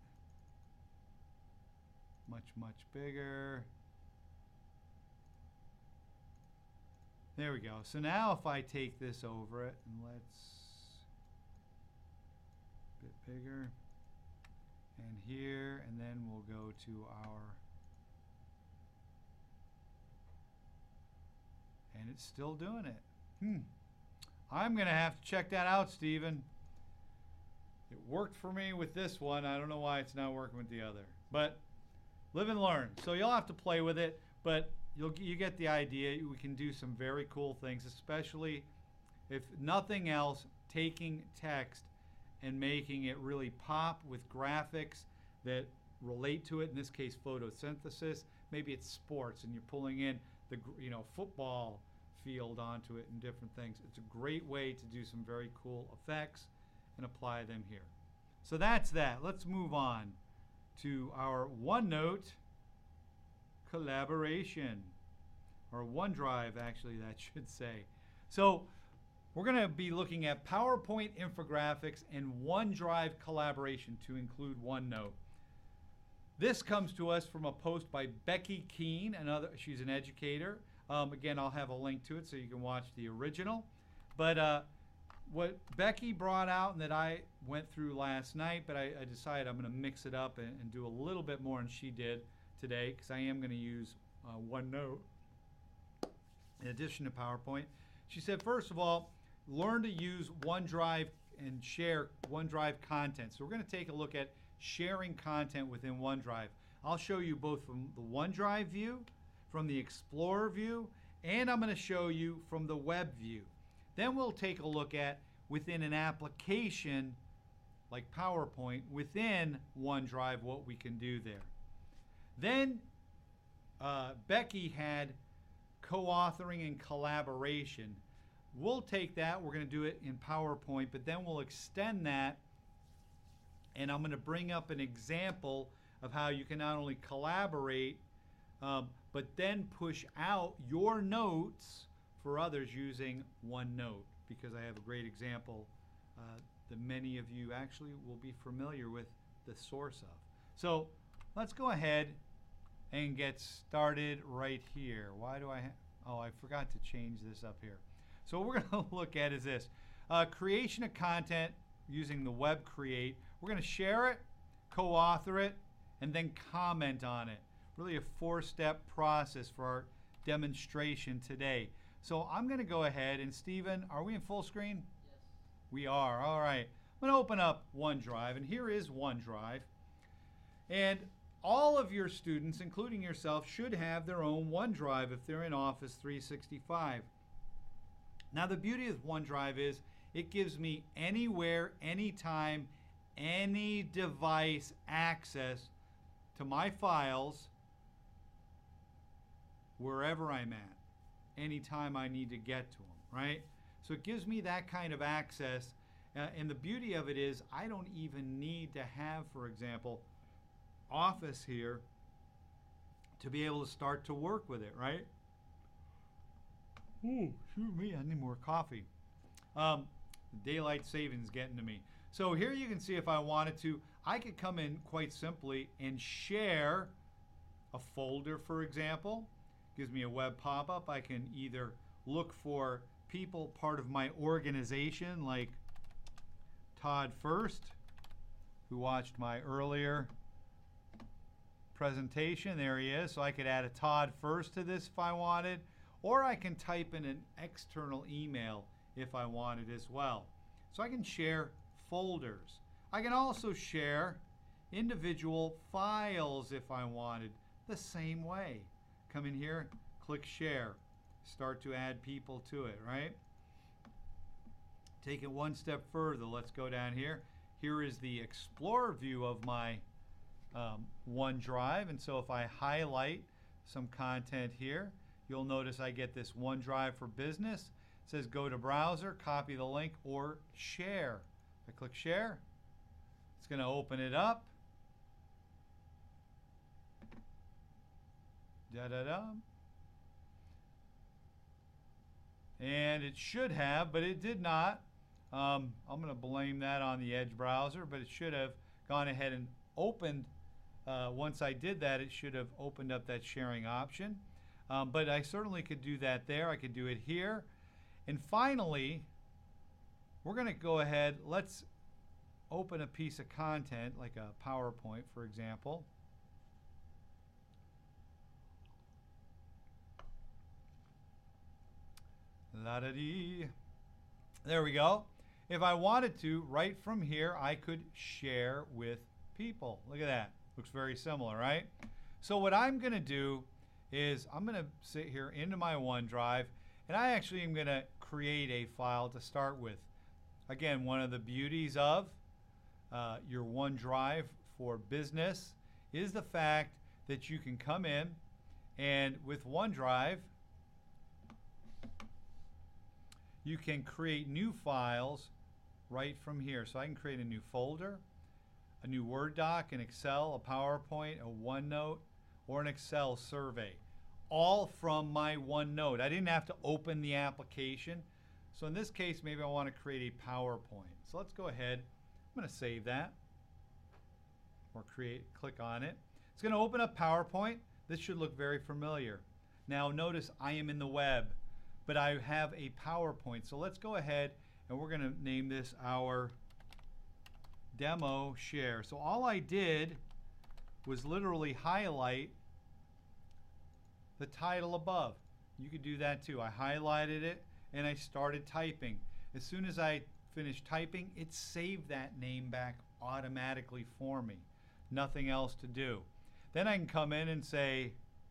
much, much bigger. There we go. So now if I take this over it, and let's, a bit bigger, and here, and then we'll go to our, and it's still doing it. Hmm. I'm going to have to check that out, Stephen. It worked for me with this one. I don't know why it's not working with the other. But live and learn. So you'll have to play with it, but you'll you get the idea. We can do some very cool things, especially if nothing else, taking text and making it really pop with graphics that relate to it. In this case, photosynthesis. Maybe it's sports, and you're pulling in the you know football field onto it and different things. It's a great way to do some very cool effects and apply them here. So that's that. Let's move on to our OneNote collaboration, or OneDrive actually that should say. So we're going to be looking at PowerPoint infographics and OneDrive collaboration to include OneNote. This comes to us from a post by Becky Keene, another, she's an educator. Um, again, I'll have a link to it so you can watch the original. But uh, what Becky brought out and that I went through last night, but I, I decided I'm going to mix it up and, and do a little bit more than she did today, because I am going to use uh, OneNote in addition to PowerPoint. She said, first of all, learn to use OneDrive and share OneDrive content. So we're going to take a look at sharing content within OneDrive. I'll show you both from the OneDrive view, from the Explorer view, and I'm going to show you from the web view. Then we'll take a look at within an application like PowerPoint within OneDrive what we can do there. Then uh, Becky had co-authoring and collaboration. We'll take that, we're going to do it in PowerPoint, but then we'll extend that, and I'm going to bring up an example of how you can not only collaborate, um, but then push out your notes for others using OneNote, because I have a great example uh, that many of you actually will be familiar with the source of. So let's go ahead and get started right here. Why do I ha oh, I forgot to change this up here. So what we're going to look at is this. Uh, creation of content using the web create. We're going to share it, co-author it, and then comment on it. Really a four-step process for our demonstration today. So I'm going to go ahead, and Stephen, are we in full screen? Yes. We are. All right. I'm going to open up OneDrive, and here is OneDrive. And all of your students, including yourself, should have their own OneDrive if they're in Office three sixty-five. Now the beauty of OneDrive is it gives me anywhere, anytime, any device access to my files wherever I'm at, anytime I need to get to them, right? So it gives me that kind of access, uh, and the beauty of it is I don't even need to have, for example, Office here to be able to start to work with it, right? Ooh, shoot me, I need more coffee. Um, daylight savings getting to me. So here you can see if I wanted to, I could come in quite simply and share a folder, for example. Gives me a web pop-up. I can either look for people part of my organization like Todd First, who watched my earlier presentation. There he is. So I could add a Todd First to this if I wanted, or I can type in an external email if I wanted as well. So I can share folders. I can also share individual files if I wanted the same way. Come in here, click share. Start to add people to it, right? Take it one step further. Let's go down here. Here is the Explorer view of my um, OneDrive. And so if I highlight some content here, you'll notice I get this OneDrive for Business. It says go to browser, copy the link, or share. If I click share, it's going to open it up. Da-da-da. And it should have, but it did not. Um, I'm going to blame that on the Edge browser, but it should have gone ahead and opened. Uh, once I did that, it should have opened up that sharing option. Um, but I certainly could do that there. I could do it here. And finally, we're going to go ahead. Let's open a piece of content, like a PowerPoint, for example. La-da-dee. There we go. If I wanted to, right from here, I could share with people. Look at that. Looks very similar, right? So what I'm going to do is I'm going to sit here into my OneDrive, and I actually am going to create a file to start with. Again, one of the beauties of uh, your OneDrive for Business is the fact that you can come in, and with OneDrive, you can create new files right from here. So I can create a new folder, a new Word doc, an Excel, a PowerPoint, a OneNote, or an Excel survey, all from my OneNote. I didn't have to open the application. So in this case, maybe I want to create a PowerPoint. So let's go ahead. I'm going to save that or create, click on it. It's going to open up PowerPoint. This should look very familiar. Now notice I am in the web, but I have a PowerPoint. So let's go ahead and we're going to name this our demo share. So all I did was literally highlight the title above. You could do that too. I highlighted it and I started typing. As soon as I finished typing, it saved that name back automatically for me. Nothing else to do. Then I can come in and say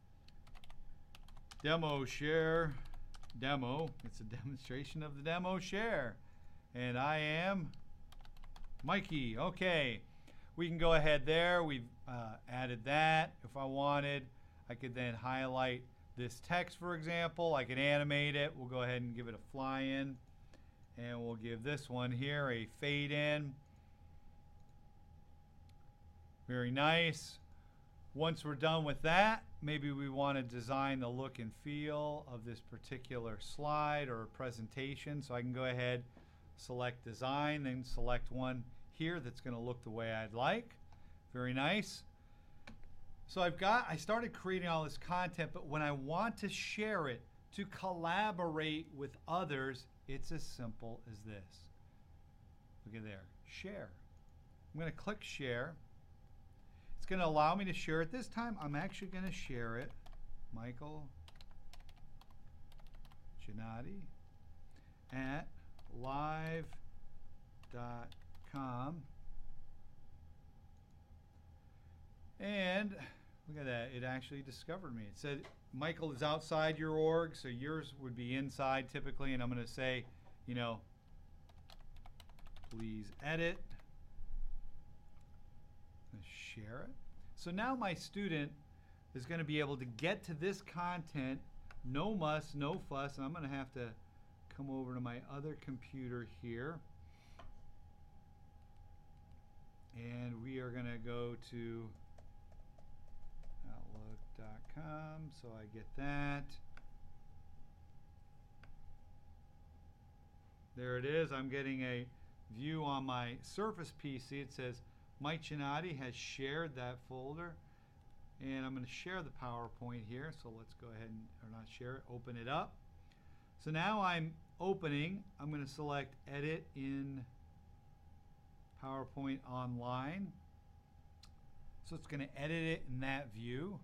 demo share demo. It's a demonstration of the demo share. And I am Mikey. Okay. We can go ahead there. We've uh, added that. If I wanted, I could then highlight this text, for example. I could animate it. We'll go ahead and give it a fly in. And we'll give this one here a fade in. Very nice. Once we're done with that, maybe we want to design the look and feel of this particular slide or presentation. So I can go ahead, select design, then select one here that's going to look the way I'd like. Very nice. So I've got, I started creating all this content, but when I want to share it, to collaborate with others, it's as simple as this. Look at there, share. I'm going to click share. It's going to allow me to share it. This time, I'm actually going to share it. Michael Giannotti at live dot com. And look at that. It actually discovered me. It said, Michael is outside your org, so yours would be inside typically. And I'm going to say, you know, please edit. Share it. So now my student is going to be able to get to this content, no muss, no fuss, and I'm going to have to come over to my other computer here. And we are going to go to outlook dot com, so I get that. There it is. I'm getting a view on my Surface P C. It says Mike Giannotti has shared that folder, and I'm going to share the PowerPoint here. So let's go ahead and, or not share it, open it up. So now I'm opening. I'm going to select Edit in PowerPoint Online. So it's going to edit it in that view.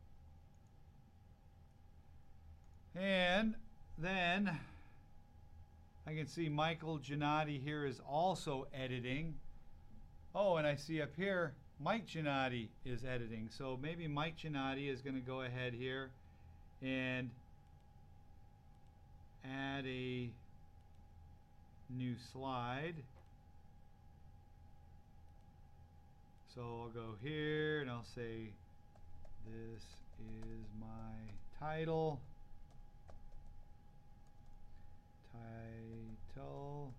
And then I can see Michael Gennady here is also editing. Oh, and I see up here Mike Gennady is editing. So maybe Mike Gennady is going to go ahead here and add a new slide. So I'll go here and I'll say this is my title. Title.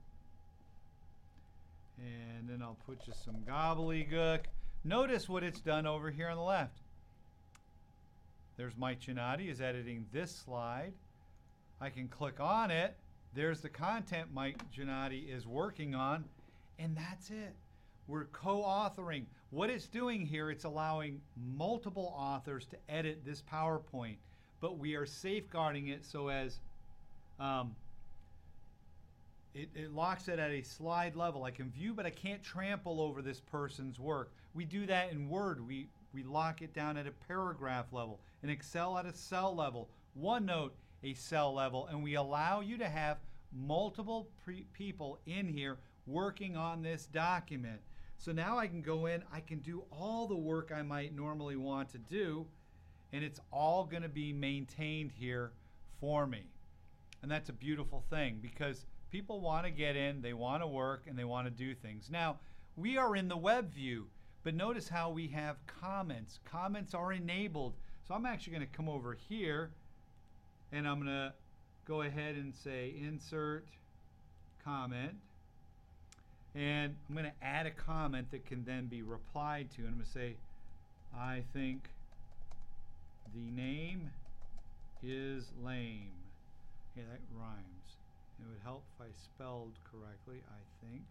And then I'll put just some gobbledygook. Notice what it's done over here on the left. There's Mike Gennady is editing this slide. I can click on it. There's the content Mike Gennady is working on, and that's it. We're co-authoring. What it's doing here, it's allowing multiple authors to edit this PowerPoint, but we are safeguarding it so as um, it, it locks it at a slide level. I can view, but I can't trample over this person's work. We do that in Word. We, we lock it down at a paragraph level, in Excel at a cell level, OneNote a cell level, and we allow you to have multiple pre people in here working on this document. So now I can go in, I can do all the work I might normally want to do, and it's all going to be maintained here for me. And that's a beautiful thing because people want to get in, they want to work, and they want to do things. Now, we are in the web view, but notice how we have comments. Comments are enabled. So I'm actually going to come over here, and I'm going to go ahead and say insert comment. And I'm going to add a comment that can then be replied to. And I'm going to say, I think the name is lame. Yeah, that rhymes. It would help if I spelled correctly, I think.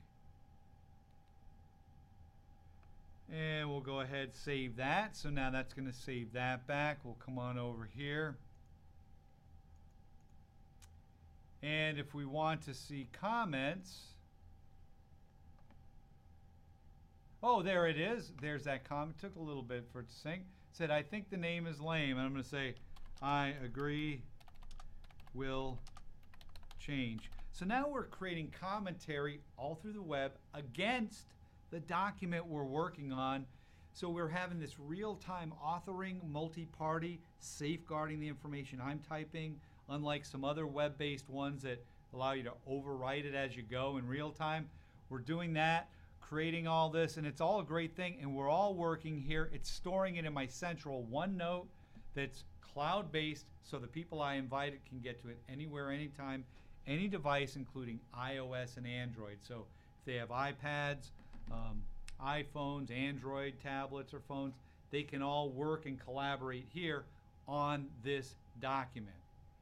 And we'll go ahead and save that. So now that's going to save that back. We'll come on over here. And if we want to see comments, oh, there it is. There's that comment. Took a little bit for it to sync. Said, I think the name is lame. And I'm going to say, I agree, will change. So now we're creating commentary all through the web against the document we're working on. So we're having this real-time authoring, multi-party, safeguarding the information I'm typing, unlike some other web-based ones that allow you to overwrite it as you go in real time. We're doing that, creating all this, and it's all a great thing, and we're all working here. It's storing it in my central OneNote that's cloud-based, so the people I invited can get to it anywhere, anytime, any device, including iOS and Android. So if they have iPads, um, iPhones, Android tablets or phones, they can all work and collaborate here on this document.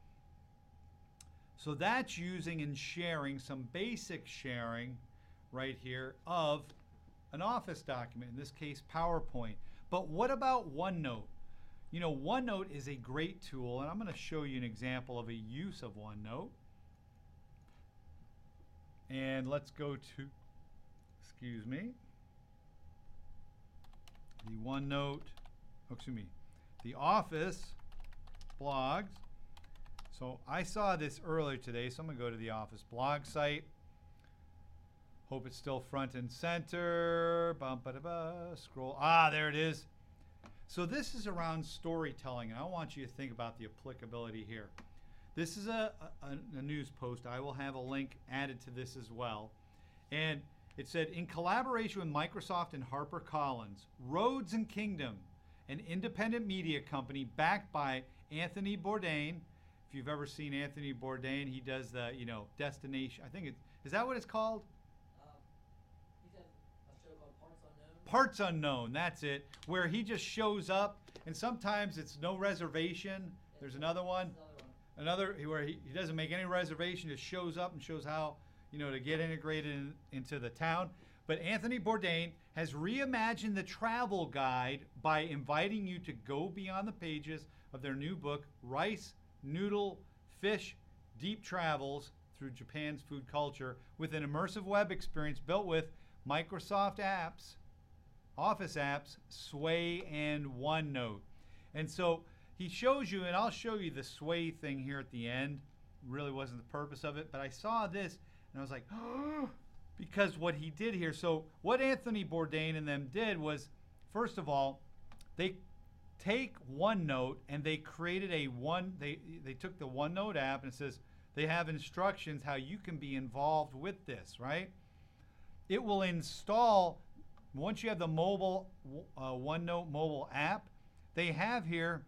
So that's using and sharing some basic sharing right here of an Office document, in this case PowerPoint. But what about OneNote? You know, OneNote is a great tool, and I'm going to show you an example of a use of OneNote. And let's go to, excuse me, the OneNote, oh, excuse me, the Office blogs. So I saw this earlier today, so I'm going to go to the Office blog site. Hope it's still front and center. Bum, ba, da, ba, scroll. Ah, there it is. So this is around storytelling, and I want you to think about the applicability here. This is a, a, a news post. I will have a link added to this as well. And it said, in collaboration with Microsoft and HarperCollins, Rhodes and Kingdom, an independent media company backed by Anthony Bourdain. If you've ever seen Anthony Bourdain, he does the, you know, destination. I think it, is that what it's called? Um, he's had a show called Parts Unknown. Parts Unknown, that's it. Where he just shows up, and sometimes it's no reservation. There's another one. Another where he, he doesn't make any reservation, just shows up and shows how, you know, to get integrated in, into the town. But Anthony Bourdain has reimagined the travel guide by inviting you to go beyond the pages of their new book, Rice, Noodle, Fish, Deep Travels Through Japan's Food Culture, with an immersive web experience built with Microsoft apps, Office apps, Sway, and OneNote. And so he shows you, and I'll show you the Sway thing here at the end. Really wasn't the purpose of it, but I saw this And I was like, oh, because what he did here. So what Anthony Bourdain and them did was, first of all, they take OneNote and they created a one, they, they took the OneNote app and it says they have instructions how you can be involved with this, right? It will install, once you have the mobile, uh, OneNote mobile app, they have here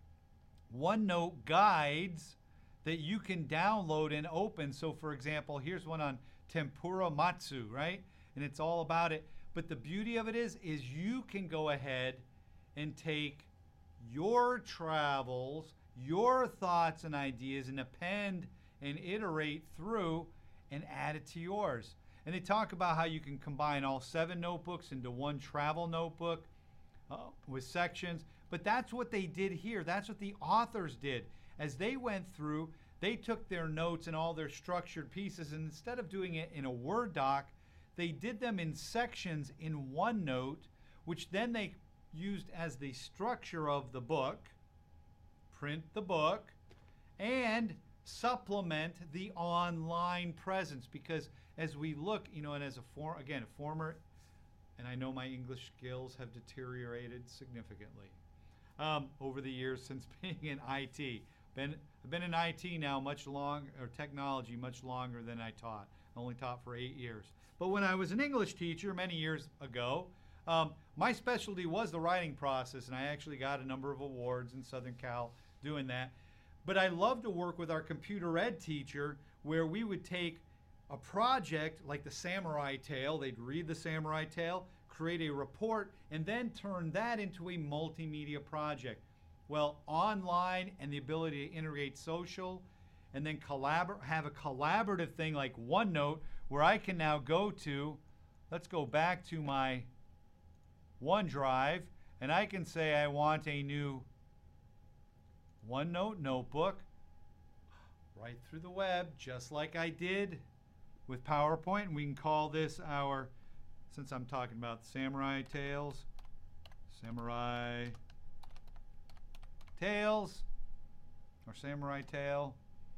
OneNote guides that you can download and open. So for example, here's one on tempura matsu, right? And it's all about it. But the beauty of it is, is you can go ahead and take your travels, your thoughts and ideas, and append and iterate through and add it to yours. And they talk about how you can combine all seven notebooks into one travel notebook uh, with sections. But that's what they did here. That's what the authors did. As they went through, they took their notes and all their structured pieces, and instead of doing it in a Word doc, they did them in sections in OneNote, which then they used as the structure of the book, print the book, and supplement the online presence. Because as we look, you know, and as a form, again, a former, and I know my English skills have deteriorated significantly um, over the years since being in I T. Been, I've been in I T now much longer, or technology much longer than I taught. I only taught for eight years. But when I was an English teacher many years ago, um, my specialty was the writing process, and I actually got a number of awards in Southern Cal doing that. But I love to work with our computer ed teacher, where we would take a project like the Samurai Tale, they'd read the Samurai Tale, create a report, and then turn that into a multimedia project. Well, online and the ability to integrate social, and then collabor- have a collaborative thing like OneNote, where I can now go to, let's go back to my OneDrive, and I can say I want a new OneNote notebook right through the web, just like I did with PowerPoint. And we can call this our, since I'm talking about Samurai Tales, Samurai Tales, or Samurai Tale.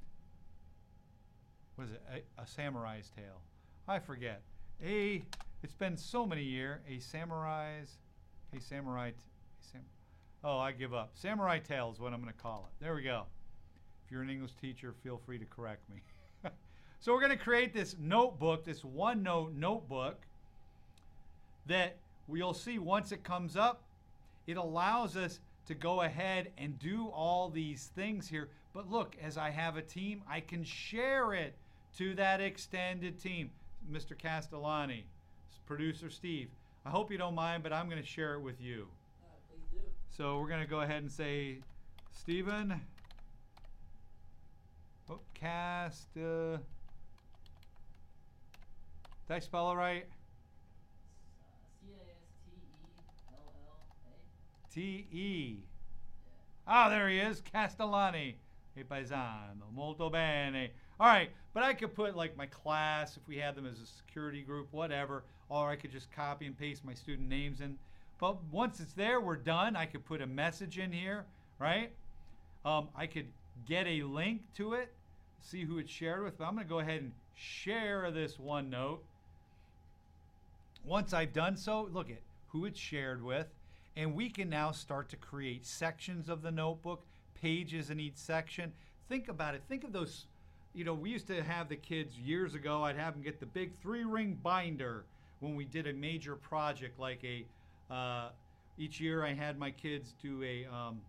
What is it? A, a Samurai's Tale. I forget. A, it's been so many years. A Samurai's, a Samurai, a sam, oh, I give up. Samurai Tale is what I'm going to call it. There we go. If you're an English teacher, feel free to correct me. So we're going to create this notebook, this OneNote notebook, that we'll see once it comes up. It allows us to go ahead and do all these things here. But look, as I have a team, I can share it to that extended team. Mister Castellani, producer Steve, I hope you don't mind, but I'm going to share it with you. Uh, please do. So we're going to go ahead and say, Stephen, oh, cast, uh, did I spell it right? C A S T E L L A. T E. Ah, there he is, Castellani. E paesano, molto bene. All right, but I could put like my class, if we had them as a security group, whatever, or I could just copy and paste my student names in. But once it's there, we're done. I could put a message in here, right? Um, I could get a link to it, see who it's shared with, but I'm going to go ahead and share this OneNote. Once I've done so, look at who it's shared with, and we can now start to create sections of the notebook, pages in each section. Think about it. Think of those, you know, we used to have the kids years ago, I'd have them get the big three-ring binder when we did a major project like a, uh, each year I had my kids do a, um,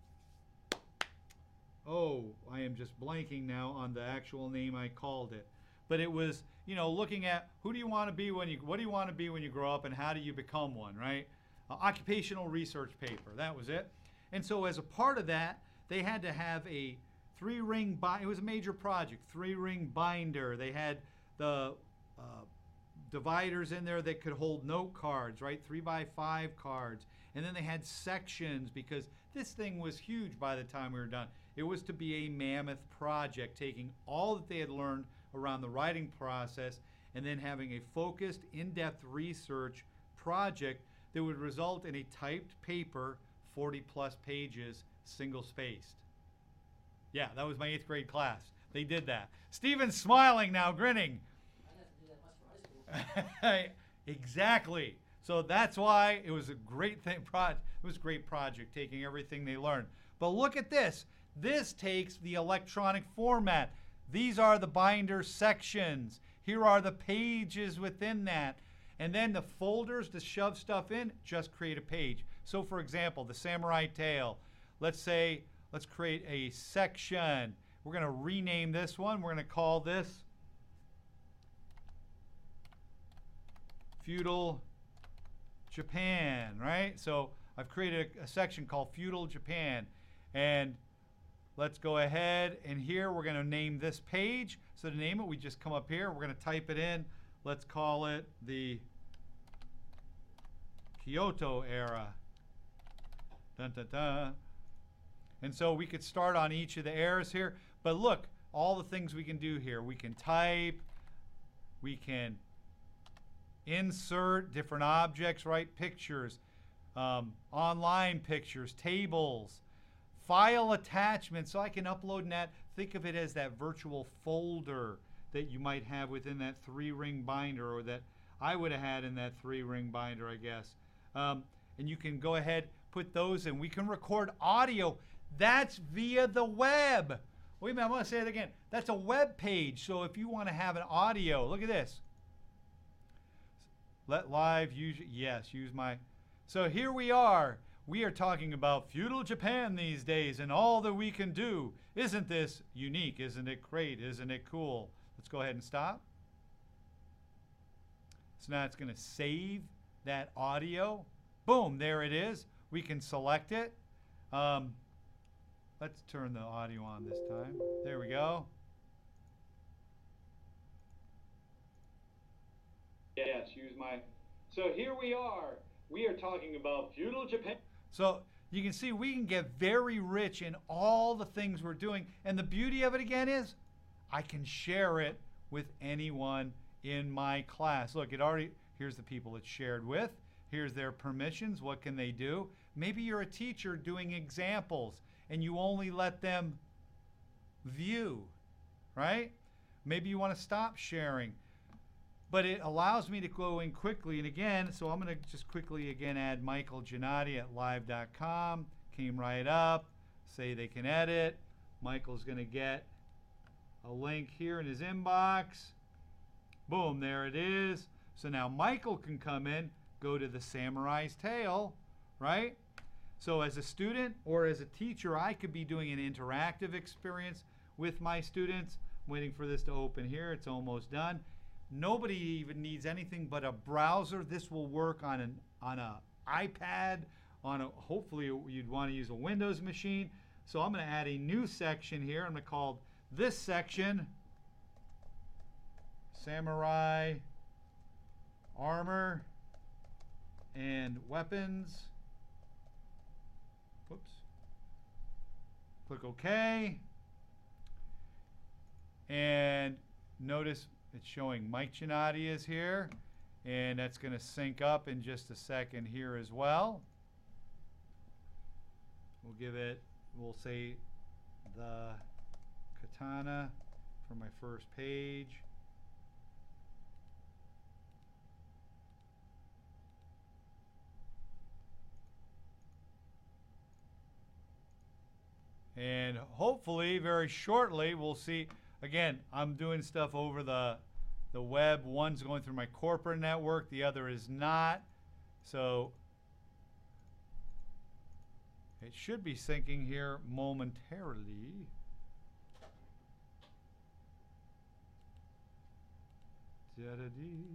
oh, I am just blanking now on the actual name I called it. But it was, you know, looking at who do you want to be when you, what do you want to be when you grow up, and how do you become one, right? Uh, occupational research paper, that was it. And so as a part of that, they had to have a three-ring binder. It was a major project, three-ring binder. They had the uh, dividers in there that could hold note cards, right? Three by five cards. And then they had sections, because this thing was huge by the time we were done. It was to be a mammoth project, taking all that they had learned around the writing process and then having a focused, in-depth research project that would result in a typed paper, forty plus pages, single-spaced. Yeah, that was my eighth grade class. They did that. Steven's smiling now, grinning. I got to Exactly. So that's why it was a great thing. Pro- it was a great project, taking everything they learned. But look at this. This takes the electronic format. These are the binder sections. Here are the pages within that. And then the folders to shove stuff in, just create a page. So for example, the Samurai Tale. Let's say, let's create a section. We're going to rename this one. We're going to call this Feudal Japan, right? So I've created a, a section called Feudal Japan. And let's go ahead, and here we're going to name this page. So to name it, we just come up here. We're going to type it in. Let's call it the Kyoto era. Dun, dun, dun. And so we could start on each of the eras here. But look, all the things we can do here. We can type. We can insert different objects, right? Pictures, um, online pictures, tables, file attachments. So I can upload and that. Think of it as that virtual folder that you might have within that three-ring binder, or that I would have had in that three-ring binder, I guess. Um, and you can go ahead, put those in. We can record audio. That's via the web. Wait a minute, I want to say it again. That's a web page. So if you want to have an audio, look at this. Let live use, yes, use my. So here we are. We are talking about feudal Japan these days and all that we can do. Isn't this unique? Isn't it great? Isn't it cool? Let's go ahead and stop. So now it's going to save that audio. Boom, there it is. We can select it. Um, let's turn the audio on this time. There we go. Yes, use my. So here we are. We are talking about feudal Japan. So you can see we can get very rich in all the things we're doing. And the beauty of it again is I can share it with anyone in my class. Look, it already, here's the people it's shared with. Here's their permissions. What can they do? Maybe you're a teacher doing examples and you only let them view, right? Maybe you want to stop sharing. But it allows me to go in quickly. And again, so I'm going to just quickly again add Michael Gennady at live dot com. Came right up. Say they can edit. Michael's going to get a link here in his inbox. Boom, there it is. So now Michael can come in, go to the Samurai's Tale, right? So as a student or as a teacher, I could be doing an interactive experience with my students. I'm waiting for this to open here. It's almost done. Nobody even needs anything but a browser. This will work on an on a iPad, on a, hopefully you'd want to use a Windows machine. So I'm going to add a new section here. I'm going to call this section Samurai Armor and Weapons. Whoops. Click OK. And notice it's showing Mike Gennady is here, and that's going to sync up in just a second here as well. We'll give it, we'll say the katana for my first page. And hopefully very shortly we'll see. Again, I'm doing stuff over the, the web. One's going through my corporate network. The other is not. So it should be syncing here momentarily. Da-da-dee.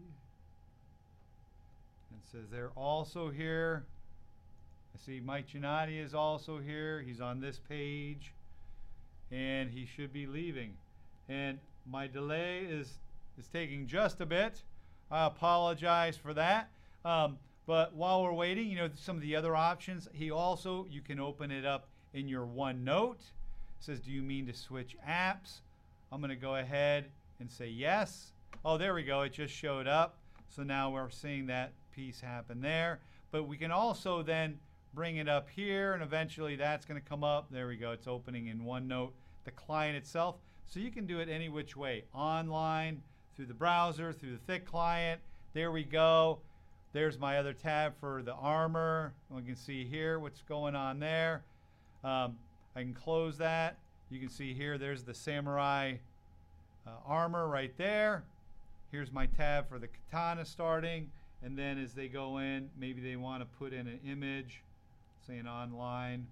And it says they're also here. I see Mike Gennady is also here. He's on this page. And he should be leaving. And my delay is is taking just a bit. I apologize for that. Um, but while we're waiting, you know, some of the other options, he also, you can open it up in your OneNote. It says, do you mean to switch apps? I'm going to go ahead and say yes. Oh, there we go. It just showed up. So now we're seeing that piece happen there. But we can also then bring it up here, and eventually that's going to come up. There we go. It's opening in OneNote, the client itself. So you can do it any which way, online, through the browser, through the thick client. There we go. There's my other tab for the armor. We can see here what's going on there. Um, I can close that. You can see here, there's the samurai uh, armor right there. Here's my tab for the katana starting. And then as they go in, maybe they want to put in an image, say an online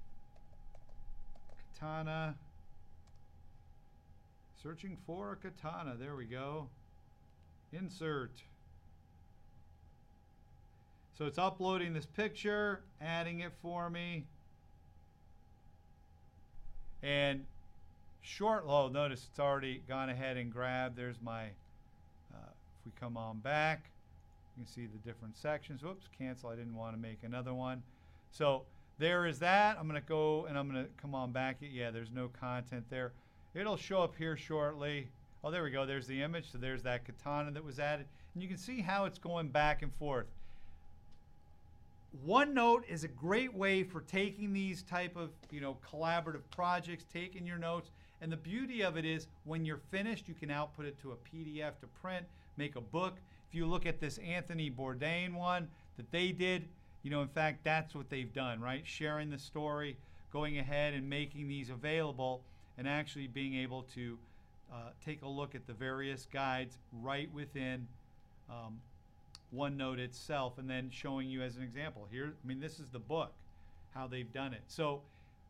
katana. Searching for a katana. There we go. Insert. So it's uploading this picture, adding it for me. And short, oh, notice it's already gone ahead and grabbed. There's my, uh, if we come on back, you can see the different sections. Whoops, cancel. I didn't want to make another one. So there is that. I'm going to go and I'm going to come on back. Yeah, there's no content there. It'll show up here shortly. Oh, there we go. There's the image. So there's that katana that was added. And you can see how it's going back and forth. OneNote is a great way for taking these type of, you know, collaborative projects, taking your notes. And the beauty of it is when you're finished, you can output it to a P D F to print, make a book. If you look at this Anthony Bourdain one that they did, you know, in fact, that's what they've done, right? Sharing the story, going ahead and making these available, and actually being able to uh, take a look at the various guides right within um, OneNote itself, and then showing you as an example. Here, I mean, this is the book, how they've done it. So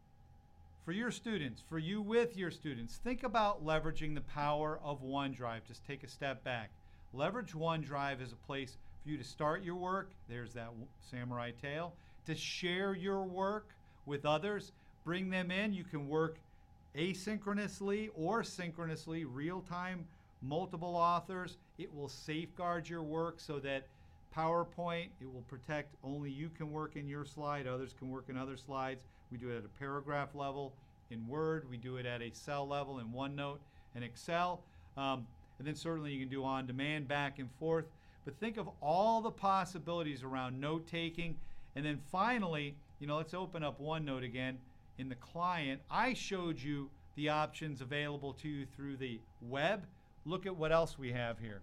for your students, for you with your students, think about leveraging the power of OneDrive. Just take a step back. Leverage OneDrive as a place for you to start your work. There's that samurai tail. To share your work with others, bring them in. You can work asynchronously or synchronously, real-time, multiple authors. It will safeguard your work so that PowerPoint, it will protect only you can work in your slide, others can work in other slides. We do it at a paragraph level in Word. We do it at a cell level in OneNote and Excel. Um, and then certainly you can do on demand, back and forth. But think of all the possibilities around note-taking. And then finally, you know, let's open up OneNote again. In the client, I showed you the options available to you through the web. Look at what else we have here,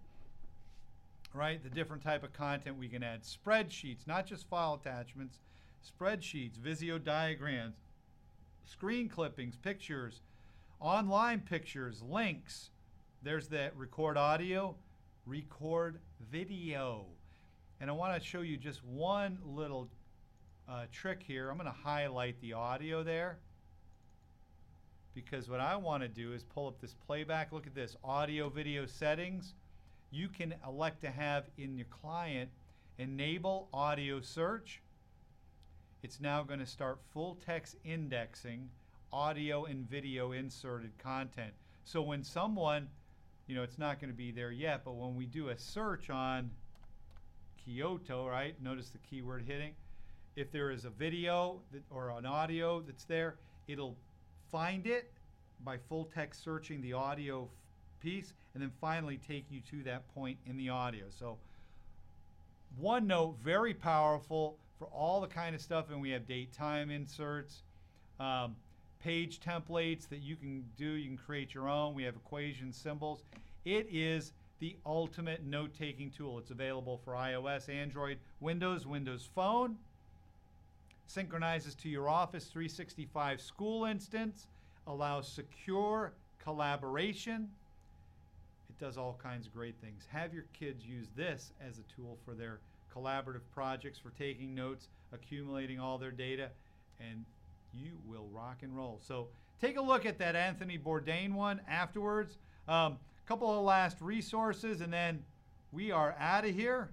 right? The different type of content we can add. Spreadsheets, not just file attachments, spreadsheets, Visio diagrams, screen clippings, pictures, online pictures, links. There's that record audio, record video. And I want to show you just one little uh, trick here. I'm going to highlight the audio there, because what I want to do is pull up this playback. Look at this, audio video settings. You can elect to have in your client enable audio search. It's now going to start full text indexing audio and video inserted content. So when someone, you know, it's not going to be there yet, but when we do a search on Kyoto, right, notice the keyword hitting. If there is a video that, or an audio that's there, it'll find it by full text searching the audio piece, and then finally take you to that point in the audio. So OneNote, very powerful for all the kind of stuff, and we have date time inserts, um, page templates that you can do. You can create your own. We have equation symbols. It is the ultimate note-taking tool. It's available for iOS, Android, Windows, Windows Phone. Synchronizes to your Office three sixty-five school instance, allows secure collaboration. It does all kinds of great things. Have your kids use this as a tool for their collaborative projects, for taking notes, accumulating all their data, and you will rock and roll. So take a look at that Anthony Bourdain one afterwards. A um, couple of last resources, and then we are out of here.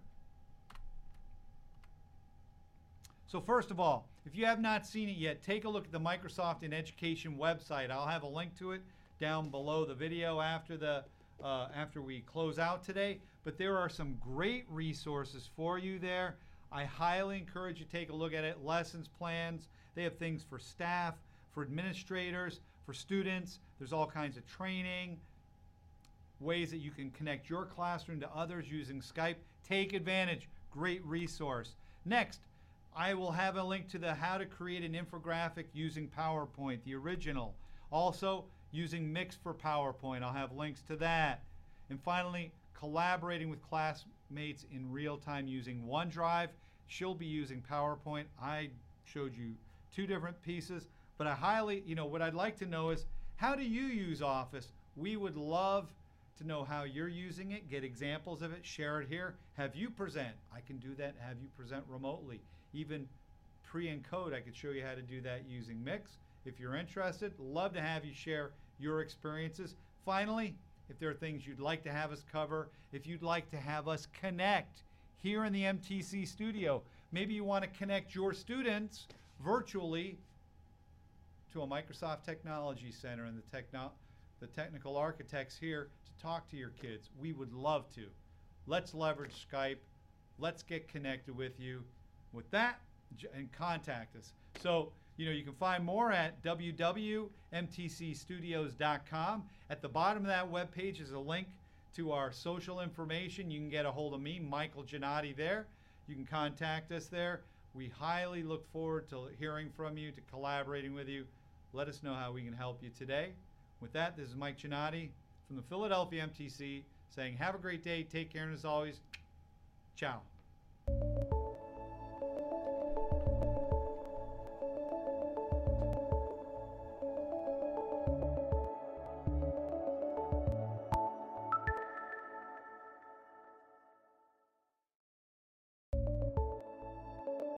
So first of all, if you have not seen it yet, take a look at the Microsoft in Education website. I'll have a link to it down below the video after the uh, after we close out today. But there are some great resources for you there. I highly encourage you to take a look at it. Lessons plans. They have things for staff, for administrators, for students. There's all kinds of training, ways that you can connect your classroom to others using Skype. Take advantage. Great resource. Next, I will have a link to the how to create an infographic using PowerPoint, the original. Also, using Mix for PowerPoint. I'll have links to that. And finally, collaborating with classmates in real time using OneDrive. She'll be using PowerPoint. I showed you two different pieces, but I highly, you know, what I'd like to know is, how do you use Office? We would love to know how you're using it, get examples of it, share it here, have you present. I can do that, have you present remotely. Even pre-encode, I could show you how to do that using Mix. If you're interested, love to have you share your experiences. Finally, if there are things you'd like to have us cover, if you'd like to have us connect here in the M T C studio, maybe you want to connect your students virtually to a Microsoft Technology Center and the, techno the technical architects here to talk to your kids. We would love to. Let's leverage Skype. Let's get connected with you. With that, and contact us. So, you know, you can find more at w w w dot m t c studios dot com. At the bottom of that webpage is a link to our social information. You can get a hold of me, Michael Giannotti, there. You can contact us there. We highly look forward to hearing from you, to collaborating with you. Let us know how we can help you today. With that, this is Mike Giannotti from the Philadelphia M T C saying have a great day, take care, and as always, ciao.